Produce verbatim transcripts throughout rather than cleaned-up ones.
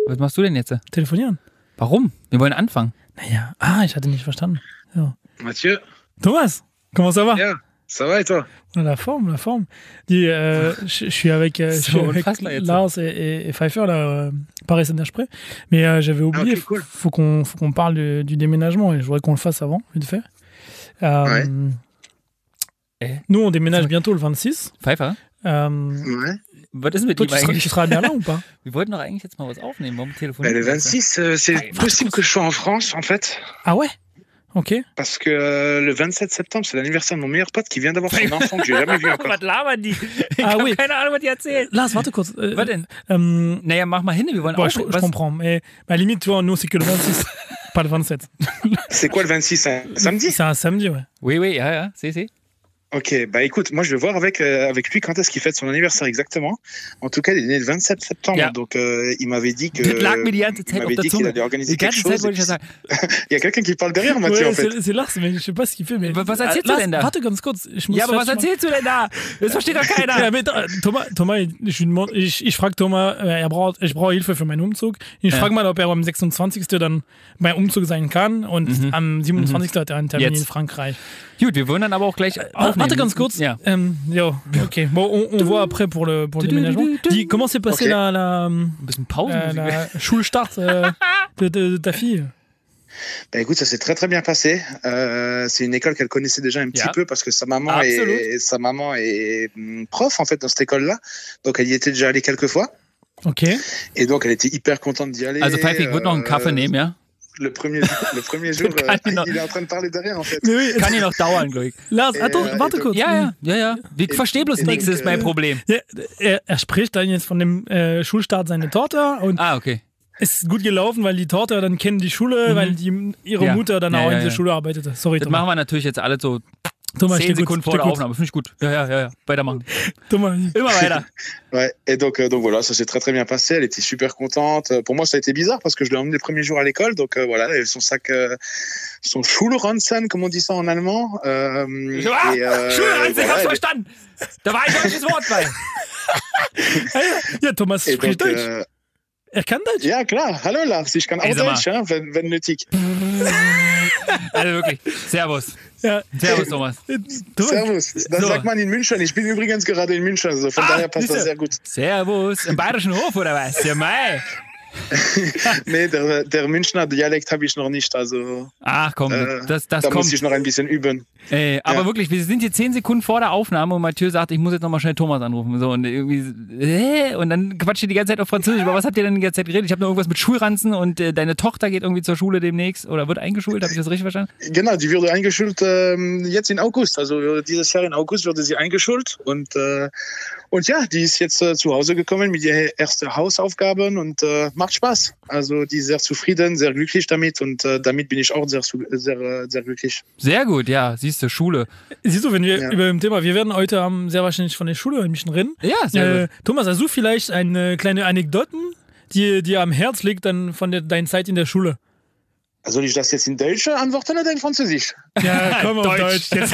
Was machst du denn jetzt? Telefonieren. Warum? Wir wollen anfangen. Naja, ah, ich hatte nicht verstanden. Ja. Mathieu. Thomas, comment ça va? Ja, ça va et toi? La forme, la forme. Dis, euh, je, je suis avec, euh, je suis avec Lars et, et, et Pfeiffer, là, euh, Paris Saint-Germain. Mais euh, j'avais oublié, ah, okay, cool. faut qu'on, faut qu'on parle du, du déménagement et je voudrais qu'on le fasse avant, vite fait. Euh, ouais. Nous, on déménage bientôt le vingt-six. Pfeiffer? Ähm, ouais. Was ist mit toi, ihm tu seras, eigentlich? tu seras bien là ou pas? Wir wollten doch eigentlich jetzt mal was aufnehmen. Warum Ben, telefonieren le vingt-six, euh, c'est Ah, possible que je sois en France, en fait. Ah ouais? Ok. Parce que euh, le vingt-sept septembre, c'est l'anniversaire de mon meilleur pote qui vient d'avoir son enfant que j'ai jamais vu encore. Was labern die? Ich Ah, hab oui. keine Ahnung, was die erzählen. Lars, warte kurz. Äh, Was denn? Ähm, Naja, mach mal hin, wir wollen bon, auch... je, je was- comprends, mais à la limite, tu vois, nous, c'est que le vingt-six, pas le vingt-sept. C'est quoi le vingt-six, un samedi? C'est un samedi, ouais. Oui, oui, ja, ja, si, si. Ok, bah écoute, moi je vais voir avec, euh, avec lui quand est-ce qu'il fête son anniversaire exactement. En tout cas, il est né le vingt-sept septembre, Ja. donc euh, il m'avait dit que. Das lag mir die ganze il Zeit auf m'avait der dit qu'il Zunge. allait organiser Die quelque ganze chose. Zeit wollte ich das sagen. Il y a quelqu'un qui parle derrière, Mathieu, Ouais, en fait. c'est, c'est Lars, mais je sais pas ce qu'il fait. Mais... Was- was erzählst du Lars, denn da? Warte ganz kurz. Ich muss Ja, aber was fertig machen. erzählst du denn da? Das versteht doch keiner. Ja, aber, äh, Thomas, Thomas, ich, lui demande- ich, ich frage Thomas, äh, er braucht, ich brauche Hilfe für meinen Umzug. Ich Ja. frage mal, ob er am sechsundzwanzigsten dann beim Umzug sein kann. Und Mhm. am siebenundzwanzigsten hat er einen Termin Jetzt. in Frankreich. Gut, wir wollen dann aber auch gleich aufnehmen. Warte ganz kurz. Ja. Ähm, jo, ok. Bon, on, on voit après pour le, pour le Du, du, déménagement. du, du. Dis, comment s'est passé Ok. la, la, Ein bisschen la, Pausenmusik. la Schulstart euh, de, de, de ta fille? Bah écoute, ça s'est très très bien passé. Euh, c'est une école qu'elle connaissait déjà un petit Ja. peu parce que sa maman Absolut. est sa maman est hum, prof en fait dans cette école-là. Donc elle y était déjà allée quelques fois Ok. et donc elle était hyper contente d'y aller. Also Pfeife, ich würde noch einen Euh, Kaffee nehmen, ja? Le premier le premier jour, Kann euh, ich noch- il est en train de parler derrière en fait. Mais oui, Kann hier noch dauern, glaube ich. Lars, Äh, attends, äh, warte äh, kurz. Ja, ja, ja, ja. Ich Ich- verstehe bloß ich nichts, das ist denke, mein äh, Problem. Ja, er, er spricht dann jetzt von dem äh, Schulstart seiner Tochter und Ah, okay. es ist gut gelaufen, weil die Tochter dann kennt die Schule, Mhm. weil die, ihre Ja. Mutter dann Ja, auch ja, in dieser ja. Schule arbeitete. Sorry, Das Thomas. machen wir natürlich jetzt alle so Thomas, zehn steht gut, Sekunden vor steht der gut. Aufnahme. Finde ich gut. Ja, ja, ja, ja. Weitermachen. Thomas, Immer weiter. Ouais. Et donc euh, donc voilà, ça s'est très très bien passé. Elle était super contente. Pour moi, ça a été bizarre parce que je l'ai emmenée le premier jour à l'école. Donc euh, voilà, elle avait son sac, euh, son Schulranzen, comme on dit ça en allemand. Euh, Ah, et, euh, Schulranzen, ich voilà, hab's elle- verstanden. Da war ein deutsches Wort bei. ja, Thomas et spricht donc, Deutsch. euh, Er kann Deutsch. ja klar, hallo Lars, ich kann Ey, auch sag mal. Deutsch, hein, wenn, wenn nötig. Also wirklich. Servus. Ja. Servus, Thomas. Äh, Thomas. Servus. Das So. sagt man in München. Ich bin übrigens gerade in München, also von Ah, daher passt siehste. das sehr gut. Servus. Im Bayerischen Hof, oder was? Ja, mei. Nee, der, der Münchner Dialekt habe ich noch nicht, also Ach komm, äh, das, das da muss kommt. ich noch ein bisschen üben. Ey, aber Ja. wirklich, wir sind hier zehn Sekunden vor der Aufnahme und Mathieu sagt, ich muss jetzt nochmal schnell Thomas anrufen. So, und irgendwie, äh, und dann quatscht ihr die ganze Zeit auf Französisch. Aber was habt ihr denn die ganze Zeit geredet? Ich habe nur irgendwas mit Schulranzen und äh, deine Tochter geht irgendwie zur Schule demnächst oder wird eingeschult. Habe ich das richtig verstanden? Genau, die wurde eingeschult ähm, jetzt in August. Also dieses Jahr in August wurde sie eingeschult und äh, und ja, die ist jetzt äh, zu Hause gekommen mit ihren ersten Hausaufgaben und äh, macht Spaß. Also die ist sehr zufrieden, sehr glücklich damit und äh, damit bin ich auch sehr zu- sehr äh, sehr glücklich. Sehr gut, ja, siehst du, Schule. Siehst du, wenn wir Ja. über dem Thema, wir werden heute haben sehr wahrscheinlich von der Schule ein bisschen reden. Ja, sehr Äh, gut. Thomas, hast du vielleicht eine kleine Anekdoten, die dir am Herz liegt dann von der, deiner Zeit in der Schule? Soll ich das jetzt in Deutsch antworten oder in Französisch? Ja, komm auf Deutsch. Deutsch.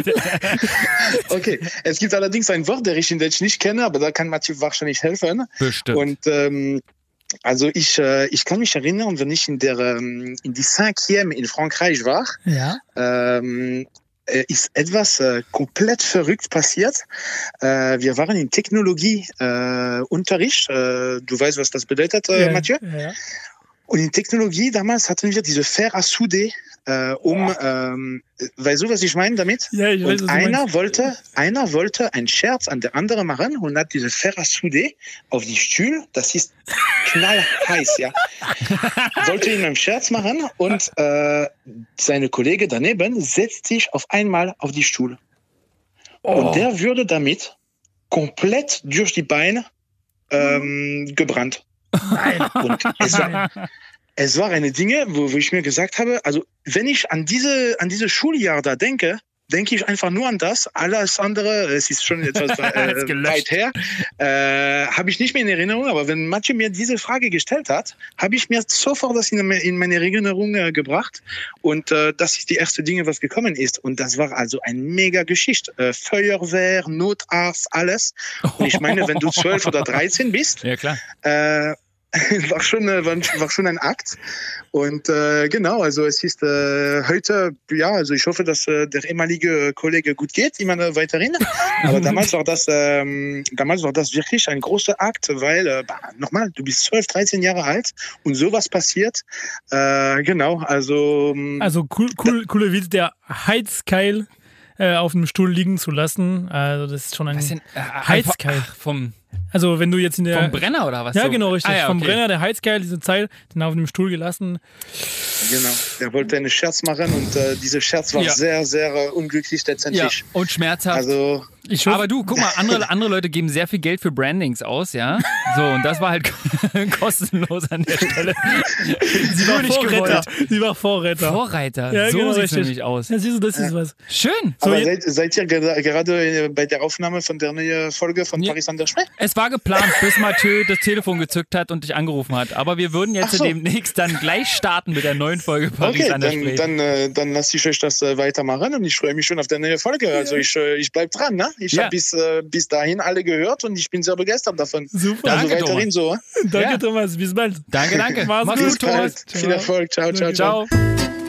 Okay, es gibt allerdings ein Wort, das ich in Deutsch nicht kenne, aber da kann Mathieu wahrscheinlich helfen. Bestimmt. Und ähm, also ich, äh, ich kann mich erinnern, wenn ich in der ähm, in die Cinquième in Frankreich war, Ja. ähm, äh, ist etwas äh, komplett verrückt passiert. Äh, wir waren in Technologieunterricht. Äh, Unterricht. äh, du weißt, was das bedeutet, äh, ja. Mathieu? Ja. Und in Technologie damals hatten wir diese Fer à souder, äh, um, ähm, weißt du, was ich meine damit? Ja, ich weiß, was Und du einer meinst. wollte, einer wollte einen Scherz an der andere machen und hat diese Fer à souder auf die Stuhl, das ist knallheiß, ja. Wollte ihm einen Scherz machen und äh, seine Kollege daneben setzt sich auf einmal auf die Stuhl. Und der würde damit komplett durch die Beine ähm, gebrannt. Nein. Und es war, es war eine Dinge, wo, wo ich mir gesagt habe, also wenn ich an diese, an diese Schuljahr da denke, denke ich einfach nur an das. Alles andere, es ist schon etwas äh, Ist gelöscht. weit her, äh, habe ich nicht mehr in Erinnerung. Aber wenn Mathieu mir diese Frage gestellt hat, habe ich mir sofort das in, in meine Erinnerung äh, gebracht. Und äh, das ist die erste Dinge, was gekommen ist. Und das war also eine mega Geschichte. Äh, Feuerwehr, Notarzt, alles. Und ich meine, wenn du zwölf oder dreizehn bist, Ja, klar. äh, war schon, war, war schon ein Akt. Und äh, genau, also es ist äh, heute, ja, also ich hoffe, dass äh, der ehemalige Kollege gut geht, immer weiterhin. Aber damals war das, ähm, damals war das wirklich ein großer Akt, weil, äh, nochmal, du bist zwölf, dreizehn Jahre alt und sowas passiert. Äh, genau, also. Also cool, cool, coole Witz, der Heizkeil äh, auf dem Stuhl liegen zu lassen. Also das ist schon ein Was denn? Äh, Heizkeil. Ach, vom Also wenn du jetzt in der... Vom Brenner oder was? Ja, so? genau, richtig. Ah, ja, Vom okay. Brenner, der Heizkeil, diese Zeil, den auf dem Stuhl gelassen. Genau, der wollte einen Scherz machen und äh, dieser Scherz war ja. sehr, sehr äh, unglücklich letztendlich. Ja, und schmerzhaft. Also, ich hoffe, aber du, guck mal, andere, andere Leute geben sehr viel Geld für Brandings aus, ja. So, und das war halt kostenlos an der Stelle. Sie war nicht Vorreiter. gewollt. Sie war Vorreiter. Vorreiter, Ja, so genau, sieht es richtig. nämlich aus. Ja, siehst du, das ist was. Schön. So, aber jetzt- seid, seid ihr ge- gerade bei der Aufnahme von der neuen Folge von Ja. Paris Saint-Germain? Es war geplant, bis Mathieu das Telefon gezückt hat und dich angerufen hat. Aber wir würden jetzt Ach so. demnächst dann gleich starten mit der neuen Folge Paris Okay, an der dann, Spree. dann, äh, dann lasse ich euch das äh, weitermachen und ich freue mich schon auf der neue Folge. Also ich, äh, ich bleib dran, ne? Ich Ja. habe bis, äh, bis dahin alle gehört und ich bin sehr begeistert davon. Super. Also Danke, weiterhin so. Äh? Danke, Ja. Thomas. Bis bald. Danke, danke. Mach's Mach's gut, gut, Bis Thomas. bald. Viel Erfolg. Ciao, ciao, ciao. Ciao.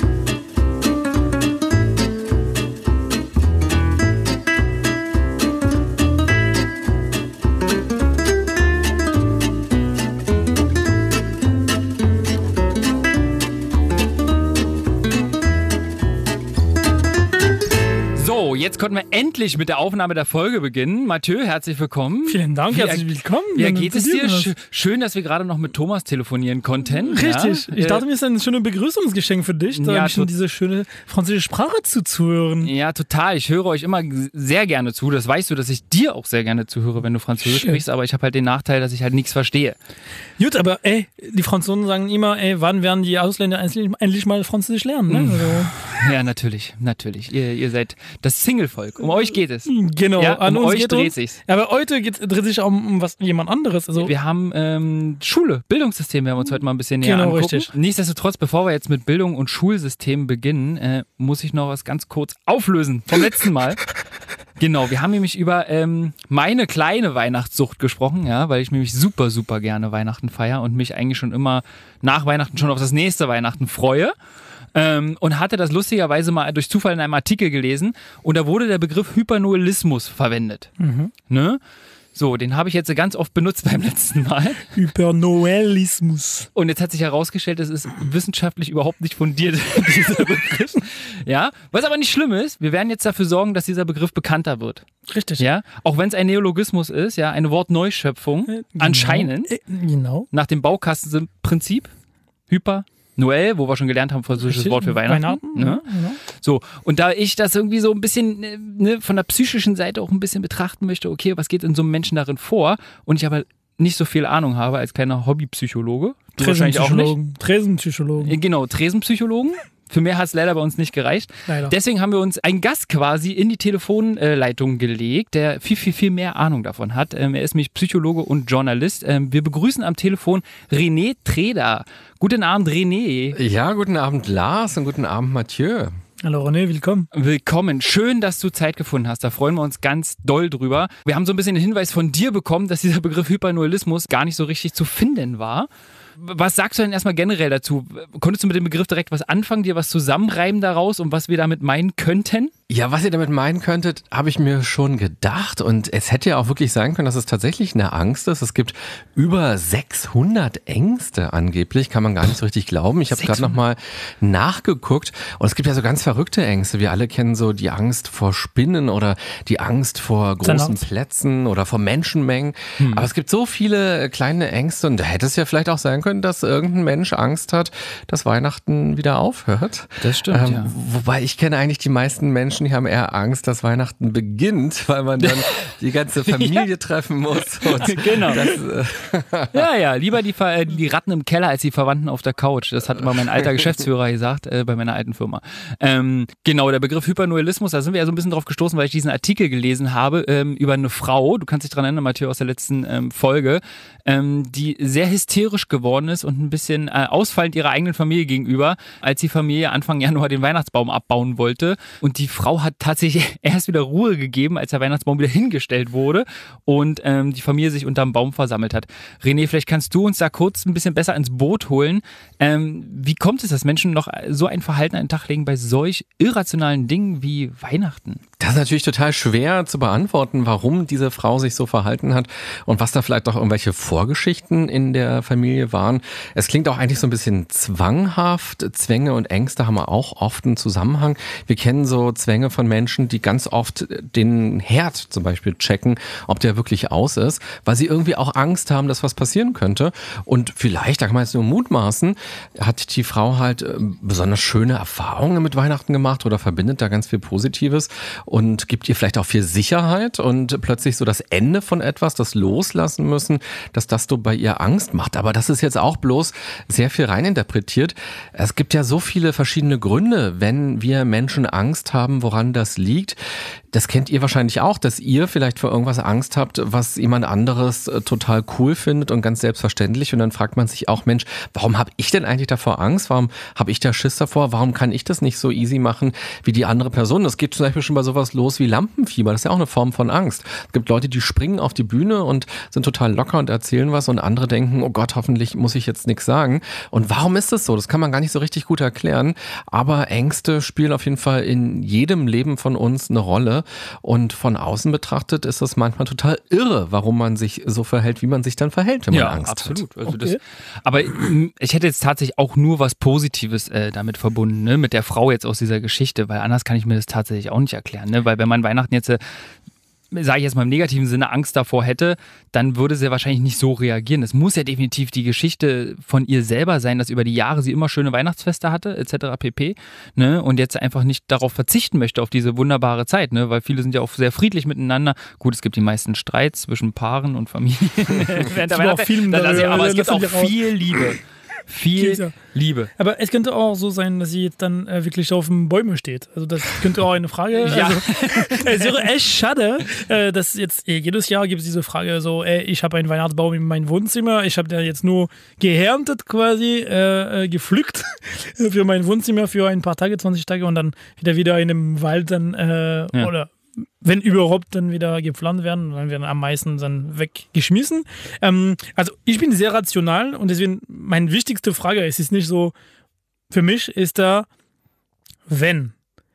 So, jetzt konnten wir endlich mit der Aufnahme der Folge beginnen. Mathieu, herzlich willkommen. Vielen Dank, Wie- herzlich willkommen. Wie Wenn du geht es zu dir? hast. Sch- Schön, dass wir gerade noch mit Thomas telefonieren konnten. Richtig. Ja? Ich dachte, äh, mir ist ein schönes Begrüßungsgeschenk für dich, da Ja, ein bisschen tot- diese schöne französische Sprache zuzuhören. Ja, total. Ich höre euch immer g- sehr gerne zu. Das weißt du, dass ich dir auch sehr gerne zuhöre, wenn du Französisch Schön. sprichst. Aber ich habe halt den Nachteil, dass ich halt nichts verstehe. Gut, aber ey, die Franzosen sagen immer, ey, wann werden die Ausländer endlich, endlich mal Französisch lernen? Ne? Also, Ja, natürlich, natürlich. Ihr, ihr seid das Single-Volk. Um euch geht es. genau, Ja, an um uns euch geht dreht uns. sich's. Aber heute geht, dreht sich auch um, um was jemand anderes. Also, Wir haben ähm, Schule, Bildungssystem werden wir uns heute mal ein bisschen näher Genau, angucken. richtig. Nichtsdestotrotz, bevor wir jetzt mit Bildung und Schulsystem beginnen, äh, muss ich noch was ganz kurz auflösen vom letzten Mal. Genau, wir haben nämlich über ähm, meine kleine Weihnachtssucht gesprochen, ja, weil ich nämlich super, super gerne Weihnachten feiere und mich eigentlich schon immer nach Weihnachten schon auf das nächste Weihnachten freue. Ähm, und hatte das lustigerweise mal durch Zufall in einem Artikel gelesen und da wurde der Begriff Hypernoelismus verwendet. Mhm. Ne? So, den habe ich jetzt ganz oft benutzt beim letzten Mal. Hypernoelismus. Und jetzt hat sich herausgestellt, das ist wissenschaftlich überhaupt nicht fundiert, dieser Begriff. Ja, was aber nicht schlimm ist, wir werden jetzt dafür sorgen, dass dieser Begriff bekannter wird. Richtig. Ja, auch wenn es ein Neologismus ist, ja, eine Wortneuschöpfung, Genau. anscheinend, Äh, Genau. nach dem Baukastensystem-Prinzip, Hyper, Noel, wo wir schon gelernt haben, französisches Richtig. Wort für Weihnachten. Weihnachten, Ne? ja, genau. So, und da ich das irgendwie so ein bisschen äh, ne, von der psychischen Seite auch ein bisschen betrachten möchte, okay, was geht in so einem Menschen darin vor? Und ich aber nicht so viel Ahnung habe als kleiner Hobbypsychologe. Du wahrscheinlich auch nicht. Tresenpsychologen. Tresenpsychologen. Äh, Genau, Tresenpsychologen. Für mehr hat es leider bei uns nicht gereicht. Leider. Deswegen haben wir uns einen Gast quasi in die Telefonleitung gelegt, der viel, viel, viel mehr Ahnung davon hat. Ähm, er ist nämlich Psychologe und Journalist. Ähm, wir begrüßen am Telefon René Treder. Guten Abend, René. Ja, guten Abend Lars und guten Abend Mathieu. Hallo René, willkommen. Willkommen. Schön, dass du Zeit gefunden hast. Da freuen wir uns ganz doll drüber. Wir haben so ein bisschen den Hinweis von dir bekommen, dass dieser Begriff Hypernoelismus gar nicht so richtig zu finden war. Was sagst du denn erstmal generell dazu? Konntest du mit dem Begriff direkt was anfangen, dir was zusammenreiben daraus und was wir damit meinen könnten? Ja, was ihr damit meinen könntet, habe ich mir schon gedacht und es hätte ja auch wirklich sein können, dass es tatsächlich eine Angst ist. Es gibt über sechshundert Ängste angeblich, kann man gar nicht so richtig glauben. Ich habe gerade nochmal nachgeguckt und es gibt ja so ganz verrückte Ängste. Wir alle kennen so die Angst vor Spinnen oder die Angst vor großen Zahnarzt. Plätzen oder vor Menschenmengen. Hm. Aber es gibt so viele kleine Ängste und da hätte es ja vielleicht auch sein können, dass irgendein Mensch Angst hat, dass Weihnachten wieder aufhört. Das stimmt, ähm, ja. Wobei ich kenne eigentlich die meisten Menschen, die haben eher Angst, dass Weihnachten beginnt, weil man dann die ganze Familie treffen muss. Und Genau. Das, äh, Ja, ja, lieber die, Ver- äh, die Ratten im Keller als die Verwandten auf der Couch. Das hat immer mein alter Geschäftsführer gesagt äh, bei meiner alten Firma. Ähm, genau, der Begriff Hypernoelismus, da sind wir ja so ein bisschen drauf gestoßen, weil ich diesen Artikel gelesen habe ähm, über eine Frau, du kannst dich dran erinnern, Mathieu, aus der letzten ähm, Folge, ähm, die sehr hysterisch geworden geworden ist und ein bisschen äh, ausfallend ihrer eigenen Familie gegenüber, als die Familie Anfang Januar den Weihnachtsbaum abbauen wollte. Und die Frau hat tatsächlich erst wieder Ruhe gegeben, als der Weihnachtsbaum wieder hingestellt wurde und ähm, die Familie sich unterm Baum versammelt hat. René, vielleicht kannst du uns da kurz ein bisschen besser ins Boot holen. Ähm, wie kommt es, dass Menschen noch so ein Verhalten an den Tag legen bei solch irrationalen Dingen wie Weihnachten? Das ist natürlich total schwer zu beantworten, warum diese Frau sich so verhalten hat und was da vielleicht auch irgendwelche Vorgeschichten in der Familie waren. Es klingt auch eigentlich so ein bisschen zwanghaft. Zwänge und Ängste haben auch oft einen Zusammenhang. Wir kennen so Zwänge von Menschen, die ganz oft den Herd zum Beispiel checken, ob der wirklich aus ist, weil sie irgendwie auch Angst haben, dass was passieren könnte. Und vielleicht, da kann man jetzt nur mutmaßen, hat die Frau halt besonders schöne Erfahrungen mit Weihnachten gemacht oder verbindet da ganz viel Positives und gibt ihr vielleicht auch viel Sicherheit und plötzlich so das Ende von etwas, das loslassen müssen, dass das so bei ihr Angst macht. Aber das ist jetzt auch bloß sehr viel reininterpretiert. Es gibt ja so viele verschiedene Gründe, wenn wir Menschen Angst haben, woran das liegt. Das kennt ihr wahrscheinlich auch, dass ihr vielleicht vor irgendwas Angst habt, was jemand anderes total cool findet und ganz selbstverständlich. Und dann fragt man sich auch, Mensch, warum habe ich denn eigentlich davor Angst? Warum habe ich da Schiss davor? Warum kann ich das nicht so easy machen wie die andere Person? Das geht zum Beispiel schon bei sowas los wie Lampenfieber. Das ist ja auch eine Form von Angst. Es gibt Leute, die springen auf die Bühne und sind total locker und erzählen was und andere denken, oh Gott, hoffentlich muss ich jetzt nichts sagen. Und warum ist das so? Das kann man gar nicht so richtig gut erklären. Aber Ängste spielen auf jeden Fall in jedem Leben von uns eine Rolle. Und von außen betrachtet ist das manchmal total irre, warum man sich so verhält, wie man sich dann verhält, wenn man ja, Angst absolut. hat. Also okay. das, aber ich hätte jetzt tatsächlich auch nur was Positives äh, damit verbunden, ne? Mit der Frau jetzt aus dieser Geschichte, weil anders kann ich mir das tatsächlich auch nicht erklären. Ne? Weil wenn man Weihnachten jetzt, äh, sage ich jetzt mal im negativen Sinne, Angst davor hätte, dann würde sie wahrscheinlich nicht so reagieren. Es muss ja definitiv die Geschichte von ihr selber sein, dass über die Jahre sie immer schöne Weihnachtsfeste hatte, et cetera pp. Ne? Und jetzt einfach nicht darauf verzichten möchte, auf diese wunderbare Zeit, ne? Weil viele sind ja auch sehr friedlich miteinander. Gut, es gibt die meisten Streits zwischen Paaren und Familien. Während der Weihnachtszeit, das lasse ich, aber es gibt auch viel Liebe. Viel Liebe. Aber es könnte auch so sein, dass sie jetzt dann äh, wirklich auf den Bäumen steht. Also das könnte auch eine Frage. Ja. Also, es wäre echt schade, äh, dass jetzt äh, jedes Jahr gibt es diese Frage so, ey, ich habe einen Weihnachtsbaum in meinem Wohnzimmer, ich habe den jetzt nur geerntet quasi, äh, äh, gepflückt für mein Wohnzimmer für ein paar Tage, zwanzig Tage und dann wieder wieder in einem Wald dann äh, ja. oder wenn überhaupt dann wieder gepflanzt werden, dann werden am meisten dann weggeschmissen. Ähm, also ich bin sehr rational und deswegen meine wichtigste Frage, es ist nicht so, für mich ist da, wenn,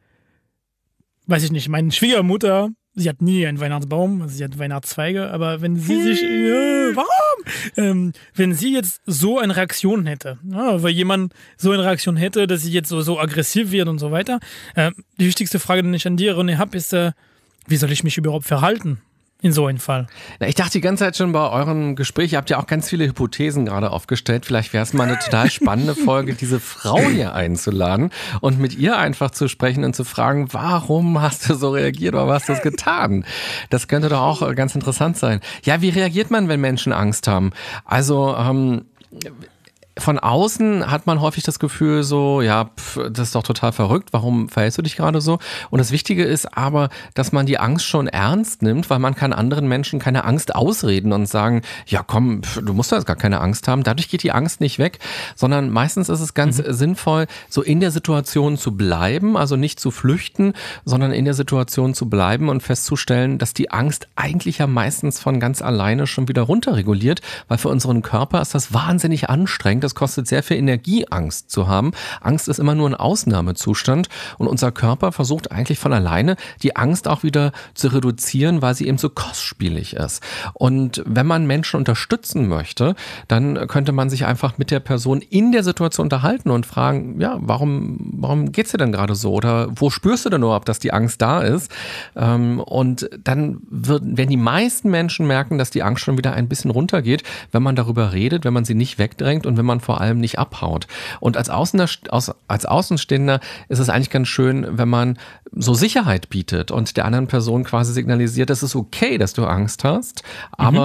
weiß ich nicht, meine Schwiegermutter, sie hat nie einen Weihnachtsbaum, also sie hat Weihnachtszweige, aber wenn sie sich, äh, warum? Ähm, wenn sie jetzt so eine Reaktion hätte, ja, weil jemand so eine Reaktion hätte, dass sie jetzt so, so aggressiv wird und so weiter, äh, die wichtigste Frage, die ich an dir, René, habe, ist, äh, wie soll ich mich überhaupt verhalten in so einem Fall? Na, ich dachte die ganze Zeit schon bei eurem Gespräch, ihr habt ja auch ganz viele Hypothesen gerade aufgestellt. Vielleicht wäre es mal eine total spannende Folge, diese Frau hier einzuladen und mit ihr einfach zu sprechen und zu fragen, warum hast du so reagiert oder was hast du das getan? Das könnte doch auch ganz interessant sein. Ja, wie reagiert man, wenn Menschen Angst haben? Also, ähm, von außen hat man häufig das Gefühl so, ja, pf, das ist doch total verrückt, warum verhältst du dich gerade so? Und das Wichtige ist aber, dass man die Angst schon ernst nimmt, weil man kann anderen Menschen keine Angst ausreden und sagen, ja komm, pf, du musst da jetzt gar keine Angst haben. Dadurch geht die Angst nicht weg, sondern meistens ist es ganz mhm. sinnvoll, so in der Situation zu bleiben, also nicht zu flüchten, sondern in der Situation zu bleiben und festzustellen, dass die Angst eigentlich ja meistens von ganz alleine schon wieder runterreguliert, weil für unseren Körper ist das wahnsinnig anstrengend. Das kostet sehr viel Energie, Angst zu haben. Angst ist immer nur ein Ausnahmezustand und unser Körper versucht eigentlich von alleine, die Angst auch wieder zu reduzieren, weil sie eben so kostspielig ist. Und wenn man Menschen unterstützen möchte, dann könnte man sich einfach mit der Person in der Situation unterhalten und fragen, ja, warum, warum geht's dir denn gerade so? Oder wo spürst du denn nur, ob das die Angst da ist? Und dann werden die meisten Menschen merken, dass die Angst schon wieder ein bisschen runtergeht, wenn man darüber redet, wenn man sie nicht wegdrängt und wenn man vor allem nicht abhaut. Und als, Außener, als Außenstehender ist es eigentlich ganz schön, wenn man so Sicherheit bietet und der anderen Person quasi signalisiert, es ist okay, dass du Angst hast, aber mhm.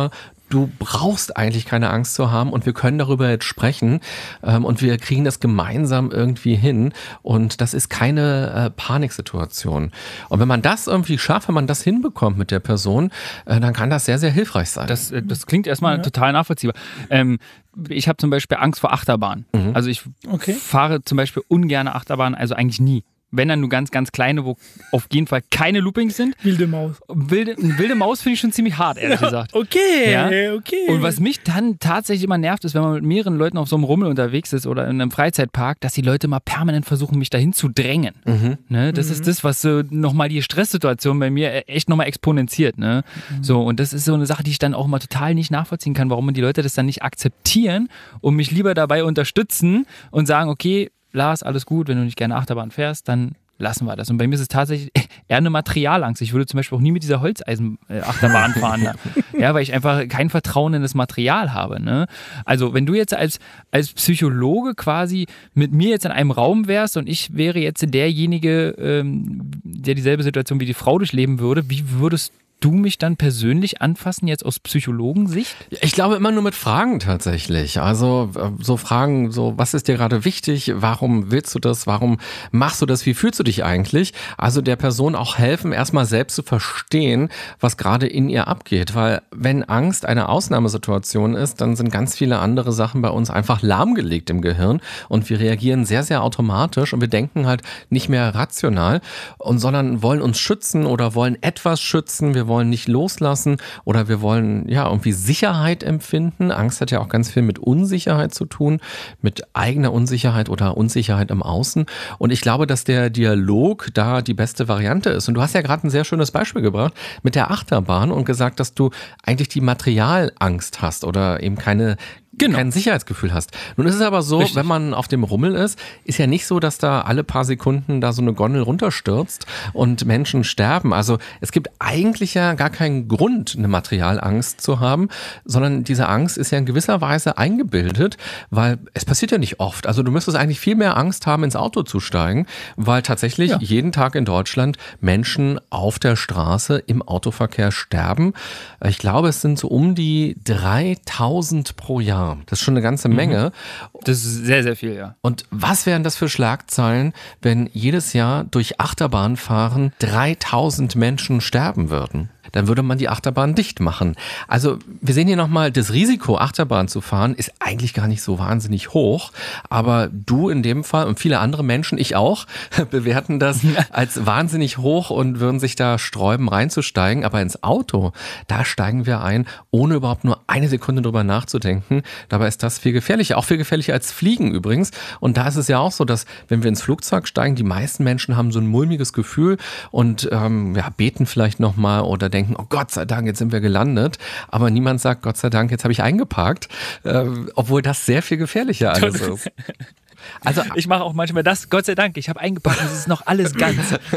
du brauchst eigentlich keine Angst zu haben und wir können darüber jetzt sprechen ähm, und wir kriegen das gemeinsam irgendwie hin und das ist keine äh, Paniksituation. Und wenn man das irgendwie schafft, wenn man das hinbekommt mit der Person, äh, dann kann das sehr, sehr hilfreich sein. Das, das klingt erstmal ja. total nachvollziehbar. Ähm, ich habe zum Beispiel Angst vor Achterbahn. Mhm. Also ich okay. fahre zum Beispiel ungern Achterbahn, also eigentlich nie. Wenn dann nur ganz, ganz kleine, wo auf jeden Fall keine Loopings sind. Wilde Maus. Wilde, wilde Maus finde ich schon ziemlich hart, ehrlich ja, gesagt. Okay, ja? okay. Und was mich dann tatsächlich immer nervt, ist, wenn man mit mehreren Leuten auf so einem Rummel unterwegs ist oder in einem Freizeitpark, dass die Leute mal permanent versuchen, mich dahin zu drängen. Mhm. Ne? Das mhm. ist das, was so nochmal die Stresssituation bei mir echt nochmal exponentiert. Ne? Mhm. So, und das ist so eine Sache, die ich dann auch mal total nicht nachvollziehen kann, warum die Leute das dann nicht akzeptieren und mich lieber dabei unterstützen und sagen, okay, Lars, alles gut, wenn du nicht gerne Achterbahn fährst, dann lassen wir das. Und bei mir ist es tatsächlich eher eine Materialangst. Ich würde zum Beispiel auch nie mit dieser Holzeisen-Achterbahn fahren. Ne? Ja, weil ich einfach kein Vertrauen in das Material habe. Ne? Also wenn du jetzt als, als Psychologe quasi mit mir jetzt in einem Raum wärst und ich wäre jetzt derjenige, ähm, der dieselbe Situation wie die Frau durchleben würde, wie würdest du mich dann persönlich anfassen, jetzt aus Psychologensicht? Ich glaube immer nur mit Fragen tatsächlich. Also so Fragen, so was ist dir gerade wichtig? Warum willst du das? Warum machst du das? Wie fühlst du dich eigentlich? Also der Person auch helfen, erstmal selbst zu verstehen, was gerade in ihr abgeht. Weil wenn Angst eine Ausnahmesituation ist, dann sind ganz viele andere Sachen bei uns einfach lahmgelegt im Gehirn und wir reagieren sehr, sehr automatisch und wir denken halt nicht mehr rational, und sondern wollen uns schützen oder wollen etwas schützen. Wir wollen nicht loslassen oder wir wollen ja irgendwie Sicherheit empfinden. Angst hat ja auch ganz viel mit Unsicherheit zu tun, mit eigener Unsicherheit oder Unsicherheit im Außen. Und ich glaube, dass der Dialog da die beste Variante ist. Und du hast ja gerade ein sehr schönes Beispiel gebracht mit der Achterbahn und gesagt, dass du eigentlich die Materialangst hast oder eben keine Genau. kein Sicherheitsgefühl hast. Nun ist es aber so, Richtig. wenn man auf dem Rummel ist, ist ja nicht so, dass da alle paar Sekunden da so eine Gondel runterstürzt und Menschen sterben. Also es gibt eigentlich ja gar keinen Grund, eine Materialangst zu haben, sondern diese Angst ist ja in gewisser Weise eingebildet, weil es passiert ja nicht oft. Also du müsstest eigentlich viel mehr Angst haben, ins Auto zu steigen, weil tatsächlich ja. jeden Tag in Deutschland Menschen auf der Straße im Autoverkehr sterben. Ich glaube, es sind so um die dreitausend pro Jahr. Das ist schon eine ganze Menge. Das ist sehr, sehr viel, ja. Und was wären das für Schlagzeilen, wenn jedes Jahr durch Achterbahnfahren dreitausend Menschen sterben würden? Dann würde man die Achterbahn dicht machen. Also wir sehen hier nochmal, das Risiko, Achterbahn zu fahren, ist eigentlich gar nicht so wahnsinnig hoch. Aber du in dem Fall und viele andere Menschen, ich auch, bewerten das als wahnsinnig hoch und würden sich da sträuben, reinzusteigen. Aber ins Auto, da steigen wir ein, ohne überhaupt nur eine Sekunde drüber nachzudenken. Dabei ist das viel gefährlicher, auch viel gefährlicher als Fliegen übrigens. Und da ist es ja auch so, dass wenn wir ins Flugzeug steigen, die meisten Menschen haben so ein mulmiges Gefühl und ähm, ja, beten vielleicht nochmal oder denken, denken, oh Gott sei Dank, jetzt sind wir gelandet. Aber niemand sagt, Gott sei Dank, jetzt habe ich eingeparkt. Äh, obwohl das sehr viel gefährlicher alles ist. Also ich mache auch manchmal das, Gott sei Dank, ich habe eingepackt, es ist noch alles ganz.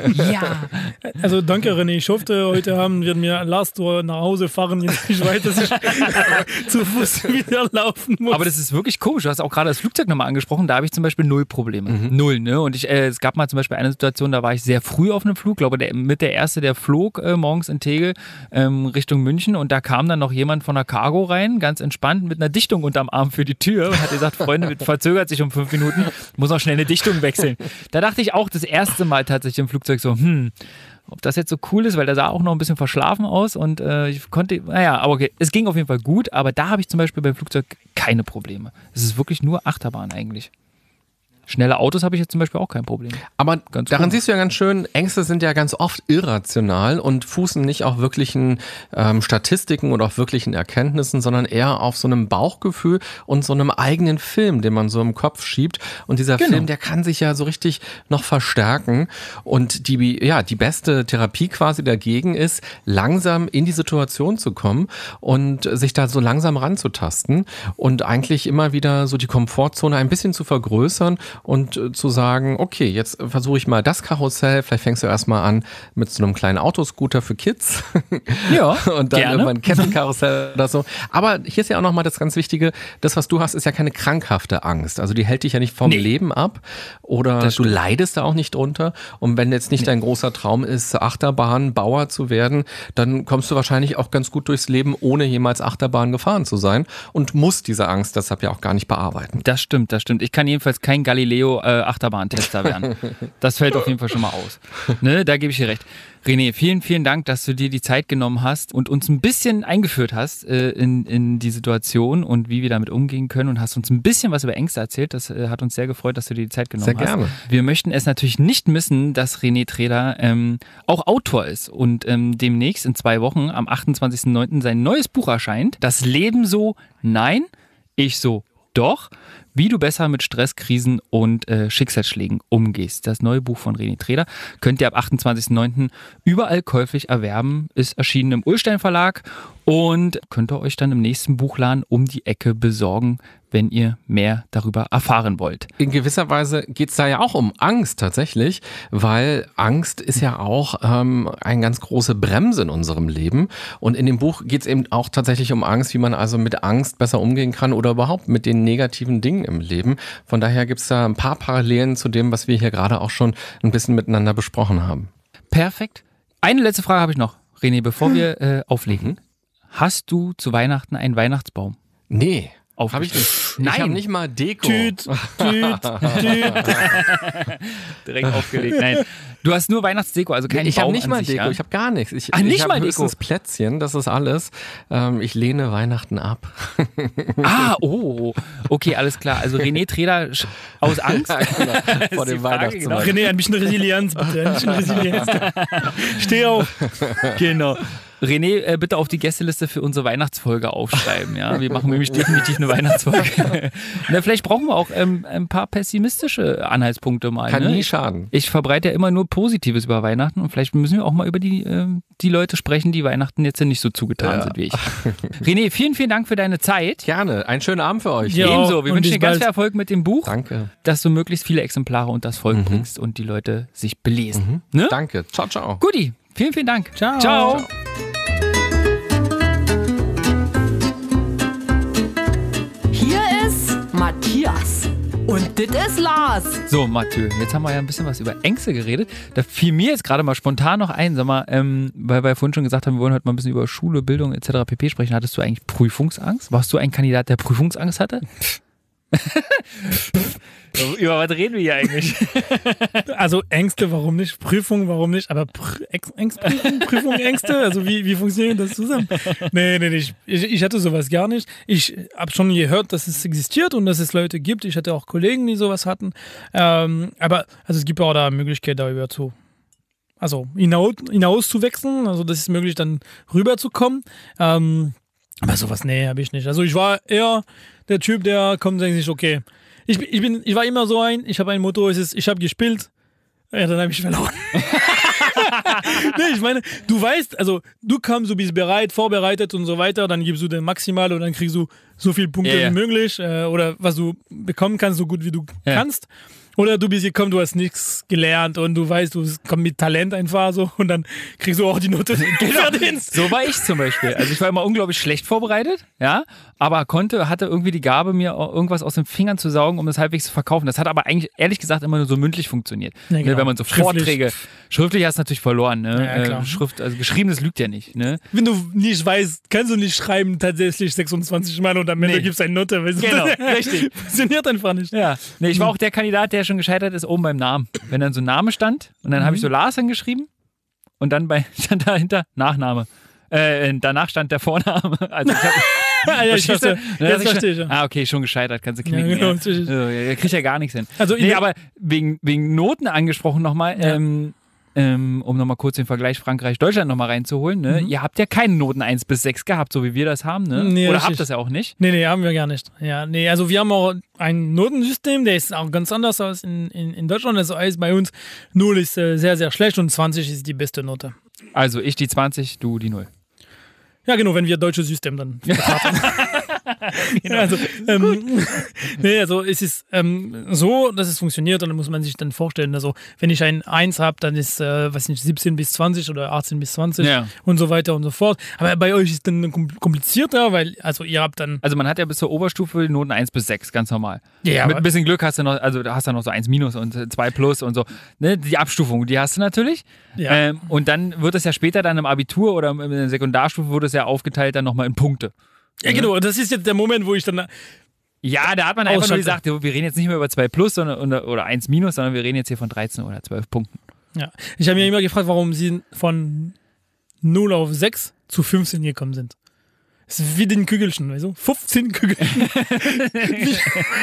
Ja. Also danke René, ich hoffe, heute Abend werden wir Lars nach Hause fahren. Ich weiß, dass ich zu Fuß wieder laufen muss. Aber das ist wirklich komisch, du hast auch gerade das Flugzeug nochmal angesprochen, da habe ich zum Beispiel null Probleme. Mhm. Null, ne? Und ich, äh, es gab mal zum Beispiel eine Situation, da war ich sehr früh auf einem Flug, glaube der, mit der Erste, der flog äh, morgens in Tegel ähm, Richtung München und da kam dann noch jemand von der Cargo rein, ganz entspannt, mit einer Dichtung unterm Arm für die Tür und hat gesagt, Freunde, verzögert sich um fünf Minuten. Muss noch schnell eine Dichtung wechseln. Da dachte ich auch das erste Mal tatsächlich im Flugzeug so, hm, ob das jetzt so cool ist, weil der sah auch noch ein bisschen verschlafen aus und äh, ich konnte, naja, aber okay, es ging auf jeden Fall gut, aber da habe ich zum Beispiel beim Flugzeug keine Probleme. Es ist wirklich nur Achterbahn eigentlich. Schnelle Autos habe ich jetzt zum Beispiel auch kein Problem. Aber ganz daran cool. Siehst du ja ganz schön, Ängste sind ja ganz oft irrational und fußen nicht auf wirklichen ähm, Statistiken oder auf wirklichen Erkenntnissen, sondern eher auf so einem Bauchgefühl und so einem eigenen Film, den man so im Kopf schiebt. Und dieser genau. Film, der kann sich ja so richtig noch verstärken. Und die, ja, die beste Therapie quasi dagegen ist, langsam in die Situation zu kommen und sich da so langsam ranzutasten und eigentlich immer wieder so die Komfortzone ein bisschen zu vergrößern und äh, zu sagen, okay, jetzt versuche ich mal das Karussell, vielleicht fängst du erstmal an mit so einem kleinen Autoscooter für Kids. Ja, und dann gerne. irgendwann ein Kettenkarussell oder so. Aber hier ist ja auch nochmal das ganz Wichtige, das, was du hast, ist ja keine krankhafte Angst. Also die hält dich ja nicht vom Nee. Leben ab oder Das du stimmt. leidest da auch nicht drunter. Und wenn jetzt nicht dein großer Traum ist, Achterbahnbauer zu werden, dann kommst du wahrscheinlich auch ganz gut durchs Leben, ohne jemals Achterbahn gefahren zu sein und musst diese Angst deshalb ja auch gar nicht bearbeiten. Das stimmt, das stimmt. Ich kann jedenfalls kein Galileo-Achterbahntester werden. Das fällt auf jeden Fall schon mal aus. Ne, da gebe ich dir recht. René, vielen, vielen Dank, dass du dir die Zeit genommen hast und uns ein bisschen eingeführt hast äh, in, in die Situation und wie wir damit umgehen können und hast uns ein bisschen was über Ängste erzählt. Das äh, hat uns sehr gefreut, dass du dir die Zeit genommen Sehr hast. gerne. Wir möchten es natürlich nicht missen, dass René Treder ähm, auch Autor ist und ähm, demnächst in zwei Wochen am achtundzwanzigsten neunten sein neues Buch erscheint. Das Leben so, nein, ich so, doch. Wie du besser mit Stress, Krisen und äh, Schicksalsschlägen umgehst. Das neue Buch von René Treder könnt ihr ab achtundzwanzigsten neunten überall käuflich erwerben. Ist erschienen im Ullstein Verlag und könnt ihr euch dann im nächsten Buchladen um die Ecke besorgen, wenn ihr mehr darüber erfahren wollt. In gewisser Weise geht's da ja auch um Angst tatsächlich, weil Angst ist ja auch ähm, eine ganz große Bremse in unserem Leben. Und in dem Buch geht's eben auch tatsächlich um Angst, wie man also mit Angst besser umgehen kann oder überhaupt mit den negativen Dingen im Leben. Von daher gibt's da ein paar Parallelen zu dem, was wir hier gerade auch schon ein bisschen miteinander besprochen haben. Perfekt. Eine letzte Frage habe ich noch, René, bevor wir äh, auflegen. Hast du zu Weihnachten einen Weihnachtsbaum? Nee. Auf Habe ich nicht. Nein. Ich habe nicht mal Deko. Tüt, tüt, tüt. Direkt aufgelegt. Nein. Du hast nur Weihnachtsdeko, also keinen Ich Baum habe nicht an mal sich, Deko, ja? ich habe gar nichts. Ich, Ach, nicht ich mal habe Deko? höchstens Plätzchen, das ist alles. Ähm, ich lehne Weihnachten ab. Ah, oh, okay, alles klar. Also René Treder sch- aus Angst. Genau, vor die dem Frage, Weihnachtsmarkt. René, ein bisschen Resilienz, bitte. Ein bisschen Resilienz. Steh auf. Genau. René, äh, bitte auf die Gästeliste für unsere Weihnachtsfolge aufschreiben. Ja, wir machen nämlich definitiv eine Weihnachtsfolge. Na, vielleicht brauchen wir auch ähm, ein paar pessimistische Anhaltspunkte mal. Kann ne? nie schaden. Ich verbreite ja immer nur Positives über Weihnachten und vielleicht müssen wir auch mal über die, ähm, die Leute sprechen, die Weihnachten jetzt nicht so zugetan Ja. sind wie ich. René, vielen, vielen Dank für deine Zeit. Gerne. Einen schönen Abend für euch. Ja. Ebenso. Wir und wünschen bis dir ganz bald. viel Erfolg mit dem Buch, Danke. dass du möglichst viele Exemplare unter das Volk Mhm. bringst und die Leute sich belesen. Ne? Danke. Ciao, ciao. Guti, vielen, vielen Dank. Ciao. Ciao. Ciao. Hier ist Matthias. Und das ist Lars. So, Mathieu, jetzt haben wir ja ein bisschen was über Ängste geredet. Da fiel mir jetzt gerade mal spontan noch ein, sag mal, ähm, weil wir vorhin schon gesagt haben, wir wollen heute mal ein bisschen über Schule, Bildung et cetera pp. Sprechen. Hattest du eigentlich Prüfungsangst? Warst du ein Kandidat, der Prüfungsangst hatte? Über was reden wir hier eigentlich? Also Ängste, warum nicht? Prüfung, warum nicht? Aber Pr Ex Ängstprüfung, Prüfung, Ängste, also wie, wie funktioniert das zusammen? Nee, nee, nee, ich, ich, ich hatte sowas gar nicht. Ich habe schon gehört, dass es existiert und dass es Leute gibt. Ich hatte auch Kollegen, die sowas hatten. Ähm, aber also es gibt auch da Möglichkeit, darüber zu, also hinaus, hinaus zu wechseln. Also das ist möglich, dann rüberzukommen. Ähm, aber sowas, nee, habe ich nicht. Also ich war eher der Typ, der kommt und denkt sich, okay, ich, ich, bin, ich war immer so ein, ich habe ein Motto, es ist, ich habe gespielt, ja, dann habe ich verloren. Nee, ich meine, du weißt, also du kommst, du bist bereit, vorbereitet und so weiter, dann gibst du den Maximal und dann kriegst du so viele Punkte Ja, ja. wie möglich äh, oder was du bekommen kannst, so gut wie du Ja. kannst. Oder du bist gekommen, du hast nichts gelernt und du weißt, du kommst mit Talent einfach so und dann kriegst du auch die Note, die du verdienst. So war ich zum Beispiel. Also ich war immer unglaublich schlecht vorbereitet, ja, aber konnte, hatte irgendwie die Gabe, mir irgendwas aus den Fingern zu saugen, um das halbwegs zu verkaufen. Das hat aber eigentlich, ehrlich gesagt, immer nur so mündlich funktioniert. Ja, genau. Ne, wenn man so Schriftlich. Vorträge, schriftlich hast du natürlich verloren, ne? Ja, klar. Äh, Schrift, also geschriebenes lügt ja nicht, ne? Wenn du nicht weißt, kannst du nicht schreiben tatsächlich sechsundzwanzig Mal und am Ende Nee. gibst du eine Note. Weißt du? Genau, richtig. Funktioniert einfach nicht. Ja. Nee, ich war auch der Kandidat, der schon gescheitert ist, oben beim Namen. Wenn dann so ein Name stand und dann habe ich so Lars hingeschrieben und dann bei, stand dahinter Nachname. Äh, danach stand der Vorname. Also ich hab, Ah, ja, ich Verstehst du? verstehe. Dann Jetzt hab ich verstehe ich. schon- Ja. Ah, okay, schon gescheitert, kannst du Ja, knicken. genau, Ja, natürlich. So, ja, kriegt ja gar nichts hin. Also in nee, der- aber wegen, wegen Noten angesprochen nochmal, Ja. ähm, ähm, um nochmal kurz den Vergleich Frankreich-Deutschland nochmal reinzuholen. Ne? Mhm. Ihr habt ja keine Noten eins bis sechs gehabt, so wie wir das haben. Ne? Nee, Oder richtig. habt das ja auch nicht. Nee, nee, haben wir gar nicht. Ja, nee, also wir haben auch ein Notensystem, der ist auch ganz anders als in, in, in Deutschland. Also ist bei uns null ist äh, sehr, sehr schlecht und zwanzig ist die beste Note. Also ich die zwanzig, du die null. Ja, genau, wenn wir deutsches System dann betrachten. Genau. Also, ähm, nee, also es ist ähm, so, dass es funktioniert und dann muss man sich dann vorstellen, also wenn ich ein eins habe, dann ist, äh, weiß nicht, siebzehn bis zwanzig oder achtzehn bis zwanzig Ja. und so weiter und so fort. Aber bei euch ist es dann komplizierter, weil, also ihr habt dann... Also man hat ja bis zur Oberstufe Noten eins bis sechs, ganz normal. Ja, Mit aber- ein bisschen Glück hast du noch, also da hast du noch so eins minus und zwei plus und so. Ne? Die Abstufung, die hast du natürlich. Ja. Ähm, und dann wird es ja später dann im Abitur oder in der Sekundarstufe wird es ja aufgeteilt dann nochmal in Punkte. Ja, genau, das ist jetzt der Moment, wo ich dann... Ja, da hat man einfach nur Ausschalte. gesagt, wir reden jetzt nicht mehr über zwei plus sondern, oder, oder eins minus, sondern wir reden jetzt hier von dreizehn oder zwölf Punkten. Ja. Ich habe mir immer gefragt, warum sie von null auf sechs zu fünfzehn gekommen sind. Das ist wie den Kügelchen, weißt du? fünfzehn Kügelchen. wie,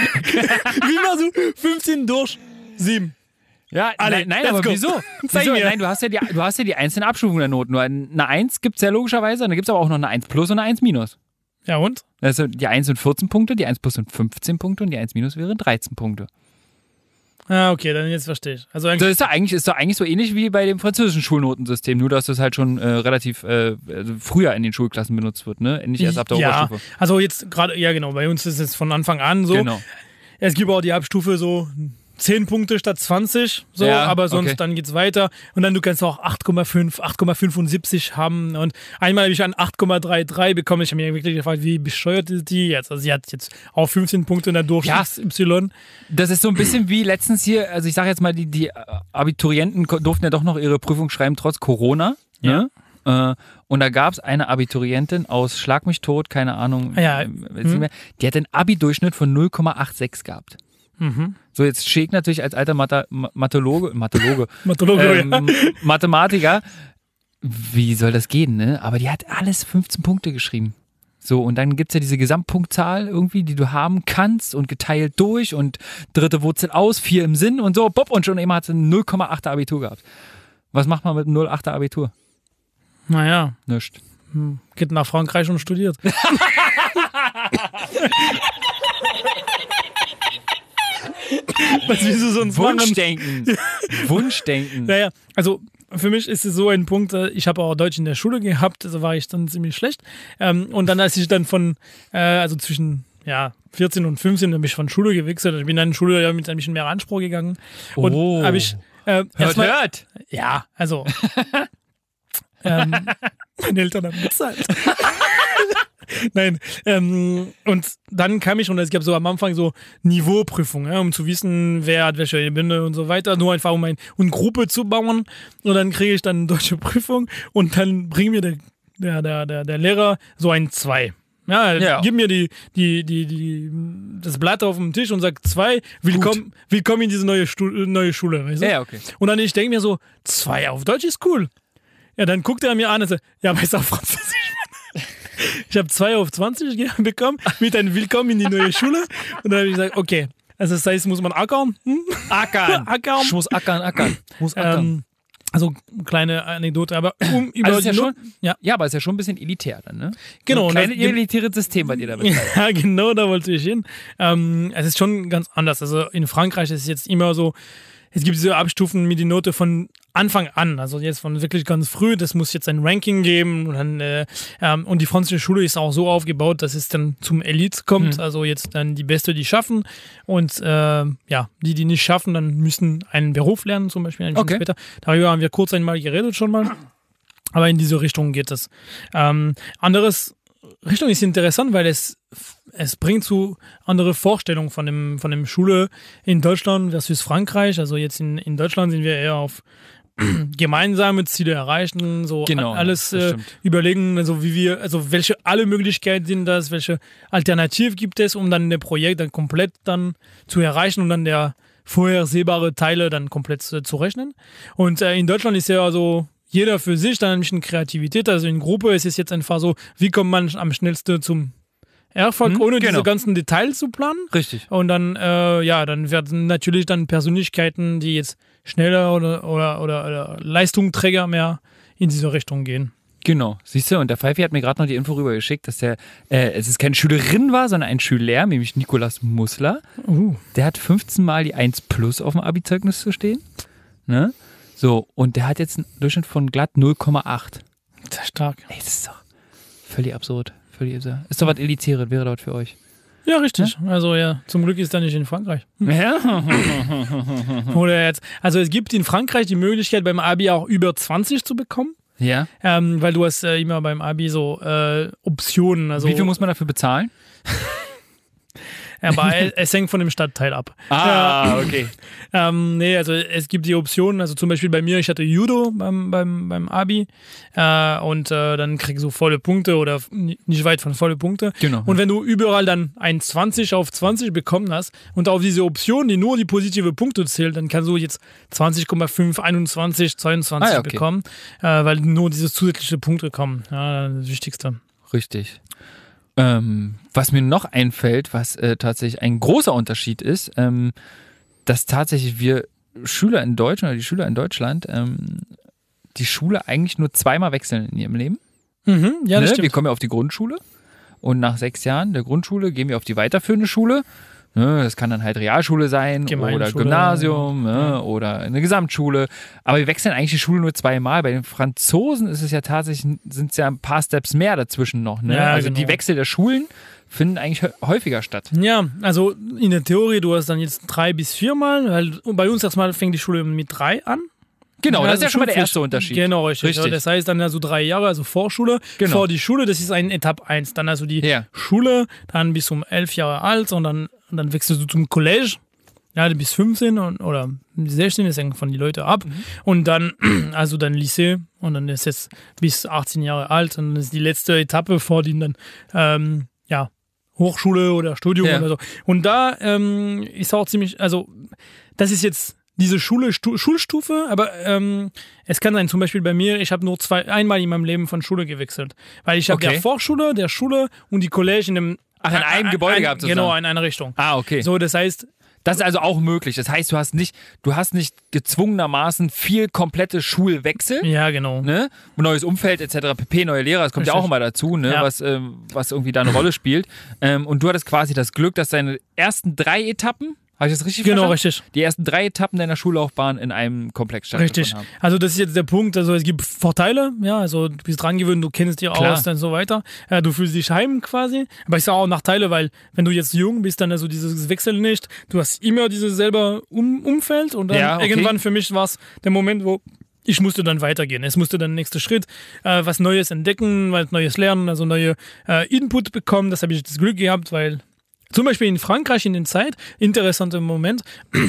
wie machst du fünfzehn durch sieben? Ja, Alle, nein, nein let's aber go. wieso? Zeig wieso? mir. Nein, du hast, ja die, du hast ja die einzelnen Abstufungen der Noten. Nur eine eins gibt es ja logischerweise, und dann gibt es aber auch noch eine eins plus und eine eins minus. Ja, und? Also die eins sind vierzehn Punkte, die eins plus sind fünfzehn Punkte und die eins minus wären dreizehn Punkte. Ah, okay, dann jetzt verstehe ich. Also Das eigentlich, ist doch eigentlich, ist doch eigentlich so ähnlich wie bei dem französischen Schulnotensystem, nur dass das halt schon äh, relativ äh, also früher in den Schulklassen benutzt wird, ne? Nicht erst ab der ja, Oberstufe. also jetzt gerade, ja genau, bei uns ist es von Anfang an so. Genau. Es gibt auch die Abstufe so zehn Punkte statt zwanzig, so, Ja, aber sonst okay. dann geht's weiter. Und dann du kannst auch acht Komma fünf, acht Komma fünfundsiebzig haben. Und einmal habe ich an acht Komma dreiunddreißig bekommen. Ich habe mir wirklich gefragt, wie bescheuert ist die jetzt? Also sie hat jetzt auch fünfzehn Punkte in der Durchschnitts-Y. Das ist so ein bisschen wie letztens hier, also ich sage jetzt mal, die, die Abiturienten ko- durften ja doch noch ihre Prüfung schreiben, trotz Corona. Ne? Äh, und da gab es eine Abiturientin aus Schlag mich tot, keine Ahnung, Ja, äh, weiß nicht mehr, die hat einen Abi-Durchschnitt von null Komma sechsundachtzig gehabt. Mhm. So, jetzt Schick natürlich als alter Mathe, Ma- Mathologe, Mathologe, Mathologe, ähm, Mathematiker, wie soll das gehen, ne? Aber die hat alles fünfzehn Punkte geschrieben. So, und dann gibt es ja diese Gesamtpunktzahl irgendwie, die du haben kannst und geteilt durch und dritte Wurzel aus, vier im Sinn und so, bob, und schon immer hat sie ein null Komma achter Abitur gehabt. Was macht man mit einem null Komma achter Abitur? Naja, Nischt. hm, geht nach Frankreich und studiert. Was willst du sonst machen? Wunschdenken. Wunschdenken. Naja, also für mich ist es so ein Punkt, äh, ich habe auch Deutsch in der Schule gehabt, also war ich dann ziemlich schlecht. Ähm, und dann, als ich dann von, äh, also zwischen ja, vierzehn und fünfzehn, dann bin ich von Schule gewechselt. Ich bin dann in Schule ja, mit ein bisschen mehr Anspruch gegangen. Und Oh. habe ich äh, Hört, erstmal, hört. ja, also ähm, meine Eltern haben bezahlt. Nein, ähm, und dann kam ich und es gab so am Anfang so Niveauprüfungen, ja, um zu wissen, wer hat welche Ebene und so weiter, nur einfach um eine um Gruppe zu bauen und dann kriege ich dann eine deutsche Prüfung und dann bringt mir der, der, der, der, der Lehrer so ein zwei. Ja, Ja. gib mir die, die, die, die, das Blatt auf den Tisch und sagt zwei, willkommen, willkommen in diese neue, Stu neue Schule. Weißt du? Ja, ja, okay. Und dann ich denke mir so, zwei auf Deutsch ist cool. Ja, dann guckt er mir an und sagt, ja, aber ist auch Französisch. Ich habe zwei auf zwanzig ge- bekommen mit einem Willkommen in die neue Schule. Und dann habe ich gesagt, okay, also das heißt, muss man ackern? Hm? Ackern. Ackern. Ich muss ackern, ackern. Ich muss ackern. Ähm, also kleine Anekdote, aber um über Also ist ja die schon, Not- ja. ja, aber ist ja schon ein bisschen elitär dann, ne? Genau, So ein und kleines das- elitäres System bei dir da betreibt. Ja, genau, da wollte ich hin. Ähm, es ist schon ganz anders. Also in Frankreich ist es jetzt immer so, es gibt diese Abstufen mit die Note von Anfang an, also jetzt von wirklich ganz früh, das muss jetzt ein Ranking geben und, dann, äh, ähm, und die französische Schule ist auch so aufgebaut, dass es dann zum Elite kommt, Mhm. also jetzt dann die Beste, die schaffen und äh, ja, die, die nicht schaffen, dann müssen einen Beruf lernen, zum Beispiel ein bisschen Okay. später. Darüber haben wir kurz einmal geredet schon mal, aber in diese Richtung geht es. Ähm, anderes Richtung ist interessant, weil es, es bringt zu andere Vorstellungen von dem, von dem Schule in Deutschland versus Frankreich. Also jetzt in, in Deutschland sind wir eher auf gemeinsame Ziele erreichen, so Genau, alles das äh, stimmt. überlegen, also wie wir, also welche alle Möglichkeiten sind das, welche Alternativ gibt es, um dann das Projekt dann komplett dann zu erreichen und dann der vorhersehbare Teile dann komplett äh, zu rechnen. Und äh, in Deutschland ist ja also jeder für sich dann ein bisschen Kreativität, also in Gruppe ist es jetzt einfach so, wie kommt man am schnellsten zum Erfolg, Mhm, ohne genau. diese ganzen Details zu planen. Richtig. Und dann, äh, ja, dann werden natürlich dann Persönlichkeiten, die jetzt schneller oder, oder, oder, oder Leistungsträger mehr in diese Richtung gehen. Genau, siehst du, und der Pfeifi hat mir gerade noch die Info rübergeschickt, dass der, äh, es ist keine Schülerin war, sondern ein Schüler, nämlich Nikolas Mussler. Uh. Der hat fünfzehn Mal die eins plus auf dem Abi-Zeugnis zu stehen. Ne? So, und der hat jetzt einen Durchschnitt von glatt null Komma acht. Sehr stark. Ey, das ist doch völlig absurd. würde ich sagen. Ist doch was Elitäres, wäre dort für euch. Ja, richtig. Ja? Also ja, zum Glück ist er nicht in Frankreich. Hm. Ja. Oder jetzt, also es gibt in Frankreich die Möglichkeit, beim Abi auch über zwanzig zu bekommen. Ja. Ähm, weil du hast äh, immer beim Abi so äh, Optionen. Also, wie viel muss man dafür bezahlen? Aber es hängt von dem Stadtteil ab. Ah, okay. Ähm, nee, also es gibt die Optionen, also zum Beispiel bei mir, ich hatte Judo beim, beim, beim Abi äh, und äh, dann kriegst du volle Punkte oder nicht weit von volle Punkte. Genau. Und wenn du überall dann ein zwanzig auf zwanzig bekommen hast und auf diese Option, die nur die positive Punkte zählt, dann kannst du jetzt zwanzig Komma fünf, einundzwanzig, zweiundzwanzig ah, ja, okay. bekommen, äh, weil nur diese zusätzlichen Punkte kommen. Ja, das Wichtigste. Richtig. Ähm, was mir noch einfällt, was äh, tatsächlich ein großer Unterschied ist, ähm, dass tatsächlich wir Schüler in Deutschland oder die Schüler in Deutschland ähm, die Schule eigentlich nur zweimal wechseln in ihrem Leben. Mhm, ja, das ne? stimmt. Wir kommen ja auf die Grundschule und nach sechs Jahren der Grundschule gehen wir auf die weiterführende Schule. Ne? Das kann dann halt Realschule sein oder Gymnasium ne? ja. oder eine Gesamtschule. Aber wir wechseln eigentlich die Schule nur zweimal. Bei den Franzosen ist es ja tatsächlich, sind es ja ein paar Steps mehr dazwischen noch. Ne? Ja, also genau. die Wechsel der Schulen finden eigentlich häufiger statt. Ja, also in der Theorie, du hast dann jetzt drei bis viermal, weil bei uns erstmal fängt die Schule mit drei an. Genau, ja, das ist ja schon mal der Schulpflicht. erste Unterschied. Genau, richtig. richtig. Das heißt dann also drei Jahre, also Vorschule, genau. vor die Schule, das ist ein Etappe eins. Dann also die ja. Schule, dann bis um elf Jahre alt und dann, und dann wechselst du zum College, ja, bis fünfzehn und, oder sechzehn, das hängt von den Leuten ab. Mhm. Und dann, also dann Lycée und dann ist jetzt bis achtzehn Jahre alt und das ist die letzte Etappe vor die dann, ähm, ja, Hochschule oder Studium ja. oder so. Und da ähm, ist auch ziemlich, also das ist jetzt diese Schule, Stu- Schulstufe, aber ähm, es kann sein, zum Beispiel bei mir, ich habe nur zwei, einmal in meinem Leben von Schule gewechselt. Weil ich habe okay. der Vorschule, der Schule und die College in dem Ach, in einem ein, Gebäude ein, gehabt sozusagen. Genau, in einer Richtung. Ah, okay. So, das heißt, das ist also auch möglich. Das heißt, du hast nicht, du hast nicht gezwungenermaßen viel komplette Schulwechsel. Ja, genau. Ne? Neues Umfeld et cetera pp, neue Lehrer, das kommt Richtig. ja auch immer dazu, ne? ja. was, ähm, was irgendwie da eine Rolle spielt. Ähm, und du hattest quasi das Glück, dass deine ersten drei Etappen, habe ich das richtig genau, verstanden? Richtig. Die ersten drei Etappen deiner Schullaufbahn in einem Komplex stattgefunden Richtig. haben. Also das ist jetzt der Punkt, also es gibt Vorteile, ja, also du bist dran gewöhnt, du kennst dich aus und so weiter. Ja, du fühlst dich heim quasi, aber ich sage auch Nachteile, weil wenn du jetzt jung bist, dann also dieses Wechsel nicht, du hast immer dieses selber um- Umfeld und dann ja, okay. irgendwann für mich war es der Moment, wo ich musste dann weitergehen. Es musste dann der nächste Schritt, äh, was Neues entdecken, was Neues lernen, also neue äh, Input bekommen, das habe ich das Glück gehabt, weil zum Beispiel in Frankreich in der Zeit, interessanter Moment,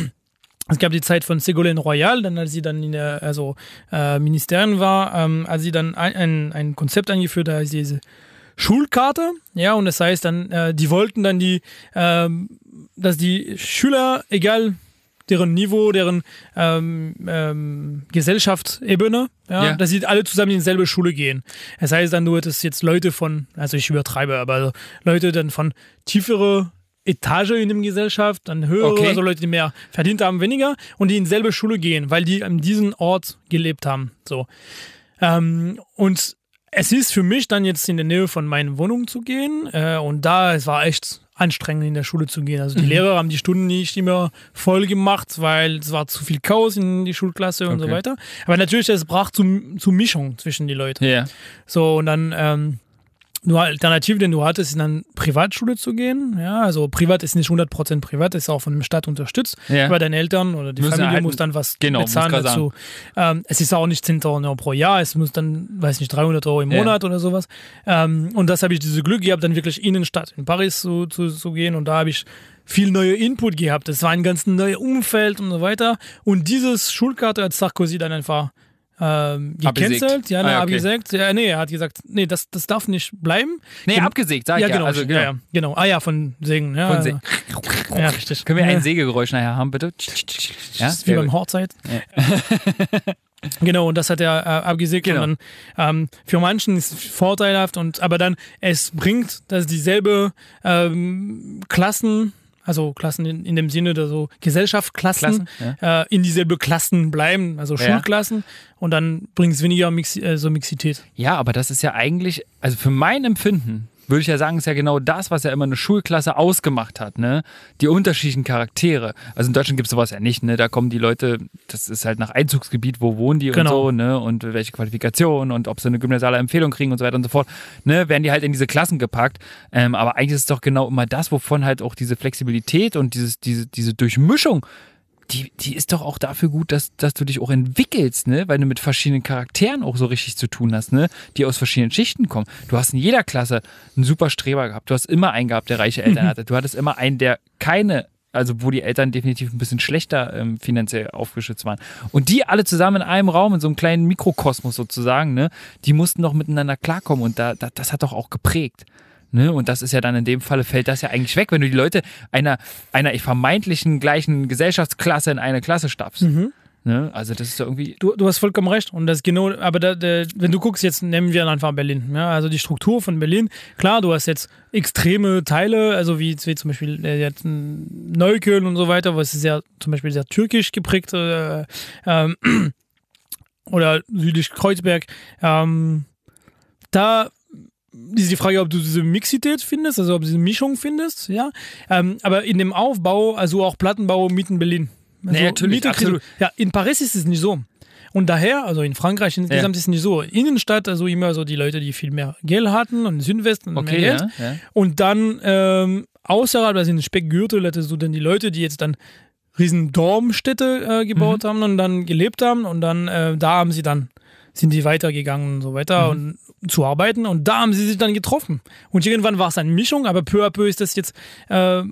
es gab die Zeit von Ségolène Royal, dann als sie dann in der also, äh, Ministerien war, ähm, als sie dann ein, ein, ein Konzept eingeführt hat, also diese Schulkarte, ja, und das heißt dann, äh, die wollten dann die, ähm, dass die Schüler, egal deren Niveau, deren ähm, ähm, Gesellschaftsebene, ja, ja. dass sie alle zusammen in dieselbe Schule gehen. Das heißt dann, du hättest jetzt Leute von, also ich übertreibe, aber also Leute dann von tiefere Etage in der Gesellschaft, dann höhere, okay. also Leute, die mehr verdient haben, weniger und die in dieselbe Schule gehen, weil die an diesem Ort gelebt haben. So. Ähm, und es ist für mich dann jetzt in der Nähe von meiner Wohnung zu gehen äh, und da, es war echt anstrengend in der Schule zu gehen. Also die mhm. Lehrer haben die Stunden nicht immer voll gemacht, weil es war zu viel Chaos in die Schulklasse und okay. so weiter. Aber natürlich, es brach zu, zu Mischung zwischen die Leuten. Yeah. So, und dann ähm, nur Alternative, den du hattest, in eine Privatschule zu gehen. Ja, also privat ist nicht hundert Prozent privat, ist auch von dem Staat unterstützt. Ja. Aber deine Eltern oder die müssen Familie halt, muss dann was genau, bezahlen dazu. Ähm, es ist auch nicht zehntausend Euro pro Jahr, es muss dann, weiß nicht, dreihundert Euro im Monat ja. oder sowas. Ähm, und das habe ich dieses Glück gehabt, dann wirklich in den Stadt, in Paris zu, zu, zu gehen. Und da habe ich viel neue Input gehabt. Es war ein ganz neues Umfeld und so weiter. Und dieses Schulkarte hat Sarkozy dann einfach Ähm, gecancelt, ja, ne, ah, okay. abgesägt. Ja, nee, er hat gesagt, nee, das, das darf nicht bleiben. Nee, Gen- abgesägt, sag ich ja. ja. Genau, also, genau. Ja, ja, genau. Ah ja, von Sägen. Ja, von Sägen. Ja, richtig. Können wir ja. ein Sägegeräusch nachher haben, bitte? Ja, das ist wie beim Hochzeit. Ja. Genau, und das hat er äh, abgesägt. Genau. Und dann, ähm, für manchen ist es vorteilhaft, und, aber dann, es bringt, dass dieselbe ähm, Klassen, also Klassen in, in dem Sinne der so Gesellschaftsklassen, Klassen, ja. äh, in dieselbe Klassen bleiben, also ja. Schulklassen, und dann bringt es weniger Mix, äh, so Mixität. Ja, aber das ist ja eigentlich, also für mein Empfinden, würde ich ja sagen, ist ja genau das, was ja immer eine Schulklasse ausgemacht hat, ne? Die unterschiedlichen Charaktere. Also in Deutschland gibt es sowas ja nicht, ne? Da kommen die Leute, das ist halt nach Einzugsgebiet, wo wohnen die Genau. und so, ne? Und welche Qualifikationen und ob sie eine gymnasiale Empfehlung kriegen und so weiter und so fort, ne? Werden die halt in diese Klassen gepackt. Ähm, aber eigentlich ist es doch genau immer das, wovon halt auch diese Flexibilität und dieses, diese, diese Durchmischung, Die, die ist doch auch dafür gut, dass, dass du dich auch entwickelst, ne? Weil du mit verschiedenen Charakteren auch so richtig zu tun hast, ne? Die aus verschiedenen Schichten kommen. Du hast in jeder Klasse einen super Streber gehabt. Du hast immer einen gehabt, der reiche Eltern hatte. Du hattest immer einen, der keine, also wo die Eltern definitiv ein bisschen schlechter ähm, finanziell aufgeschützt waren. Und die alle zusammen in einem Raum, in so einem kleinen Mikrokosmos sozusagen, ne? Die mussten doch miteinander klarkommen und da, da, das hat doch auch geprägt. Ne? Und das ist ja dann in dem Falle, fällt das ja eigentlich weg, wenn du die Leute einer, einer vermeintlichen gleichen Gesellschaftsklasse in eine Klasse stapfst. Mhm. Ne? Also das ist ja irgendwie... Du, du hast vollkommen recht. Und das ist genau, aber da, da, wenn du guckst, jetzt nehmen wir einfach Berlin. Ja? Also die Struktur von Berlin, klar, du hast jetzt extreme Teile, also wie, wie zum Beispiel äh, jetzt Neukölln und so weiter, was ist ja zum Beispiel sehr türkisch geprägt, äh, ähm, oder südlich Kreuzberg. Ähm, da ist die Frage, ob du diese Mixität findest, also ob du diese Mischung findest, ja. Ähm, aber in dem Aufbau, also auch Plattenbau mitten Berlin. Also Nee, natürlich, Miete- absolut. Ja, in Paris ist es nicht so. Und daher, also in Frankreich insgesamt Ja. ist es nicht so. Innenstadt, also immer so die Leute, die viel mehr Geld hatten und Südwesten und Okay, mehr Geld. ja, ja. Und dann ähm, außerhalb, also in den Speckgürtel, hattest du dann die Leute, die jetzt dann riesen Dormstädte äh, gebaut Mhm. haben und dann gelebt haben und dann äh, da haben sie dann sind die weitergegangen und so weiter Mhm. und zu arbeiten und da haben sie sich dann getroffen. Und irgendwann war es eine Mischung, aber peu à peu ist das jetzt äh,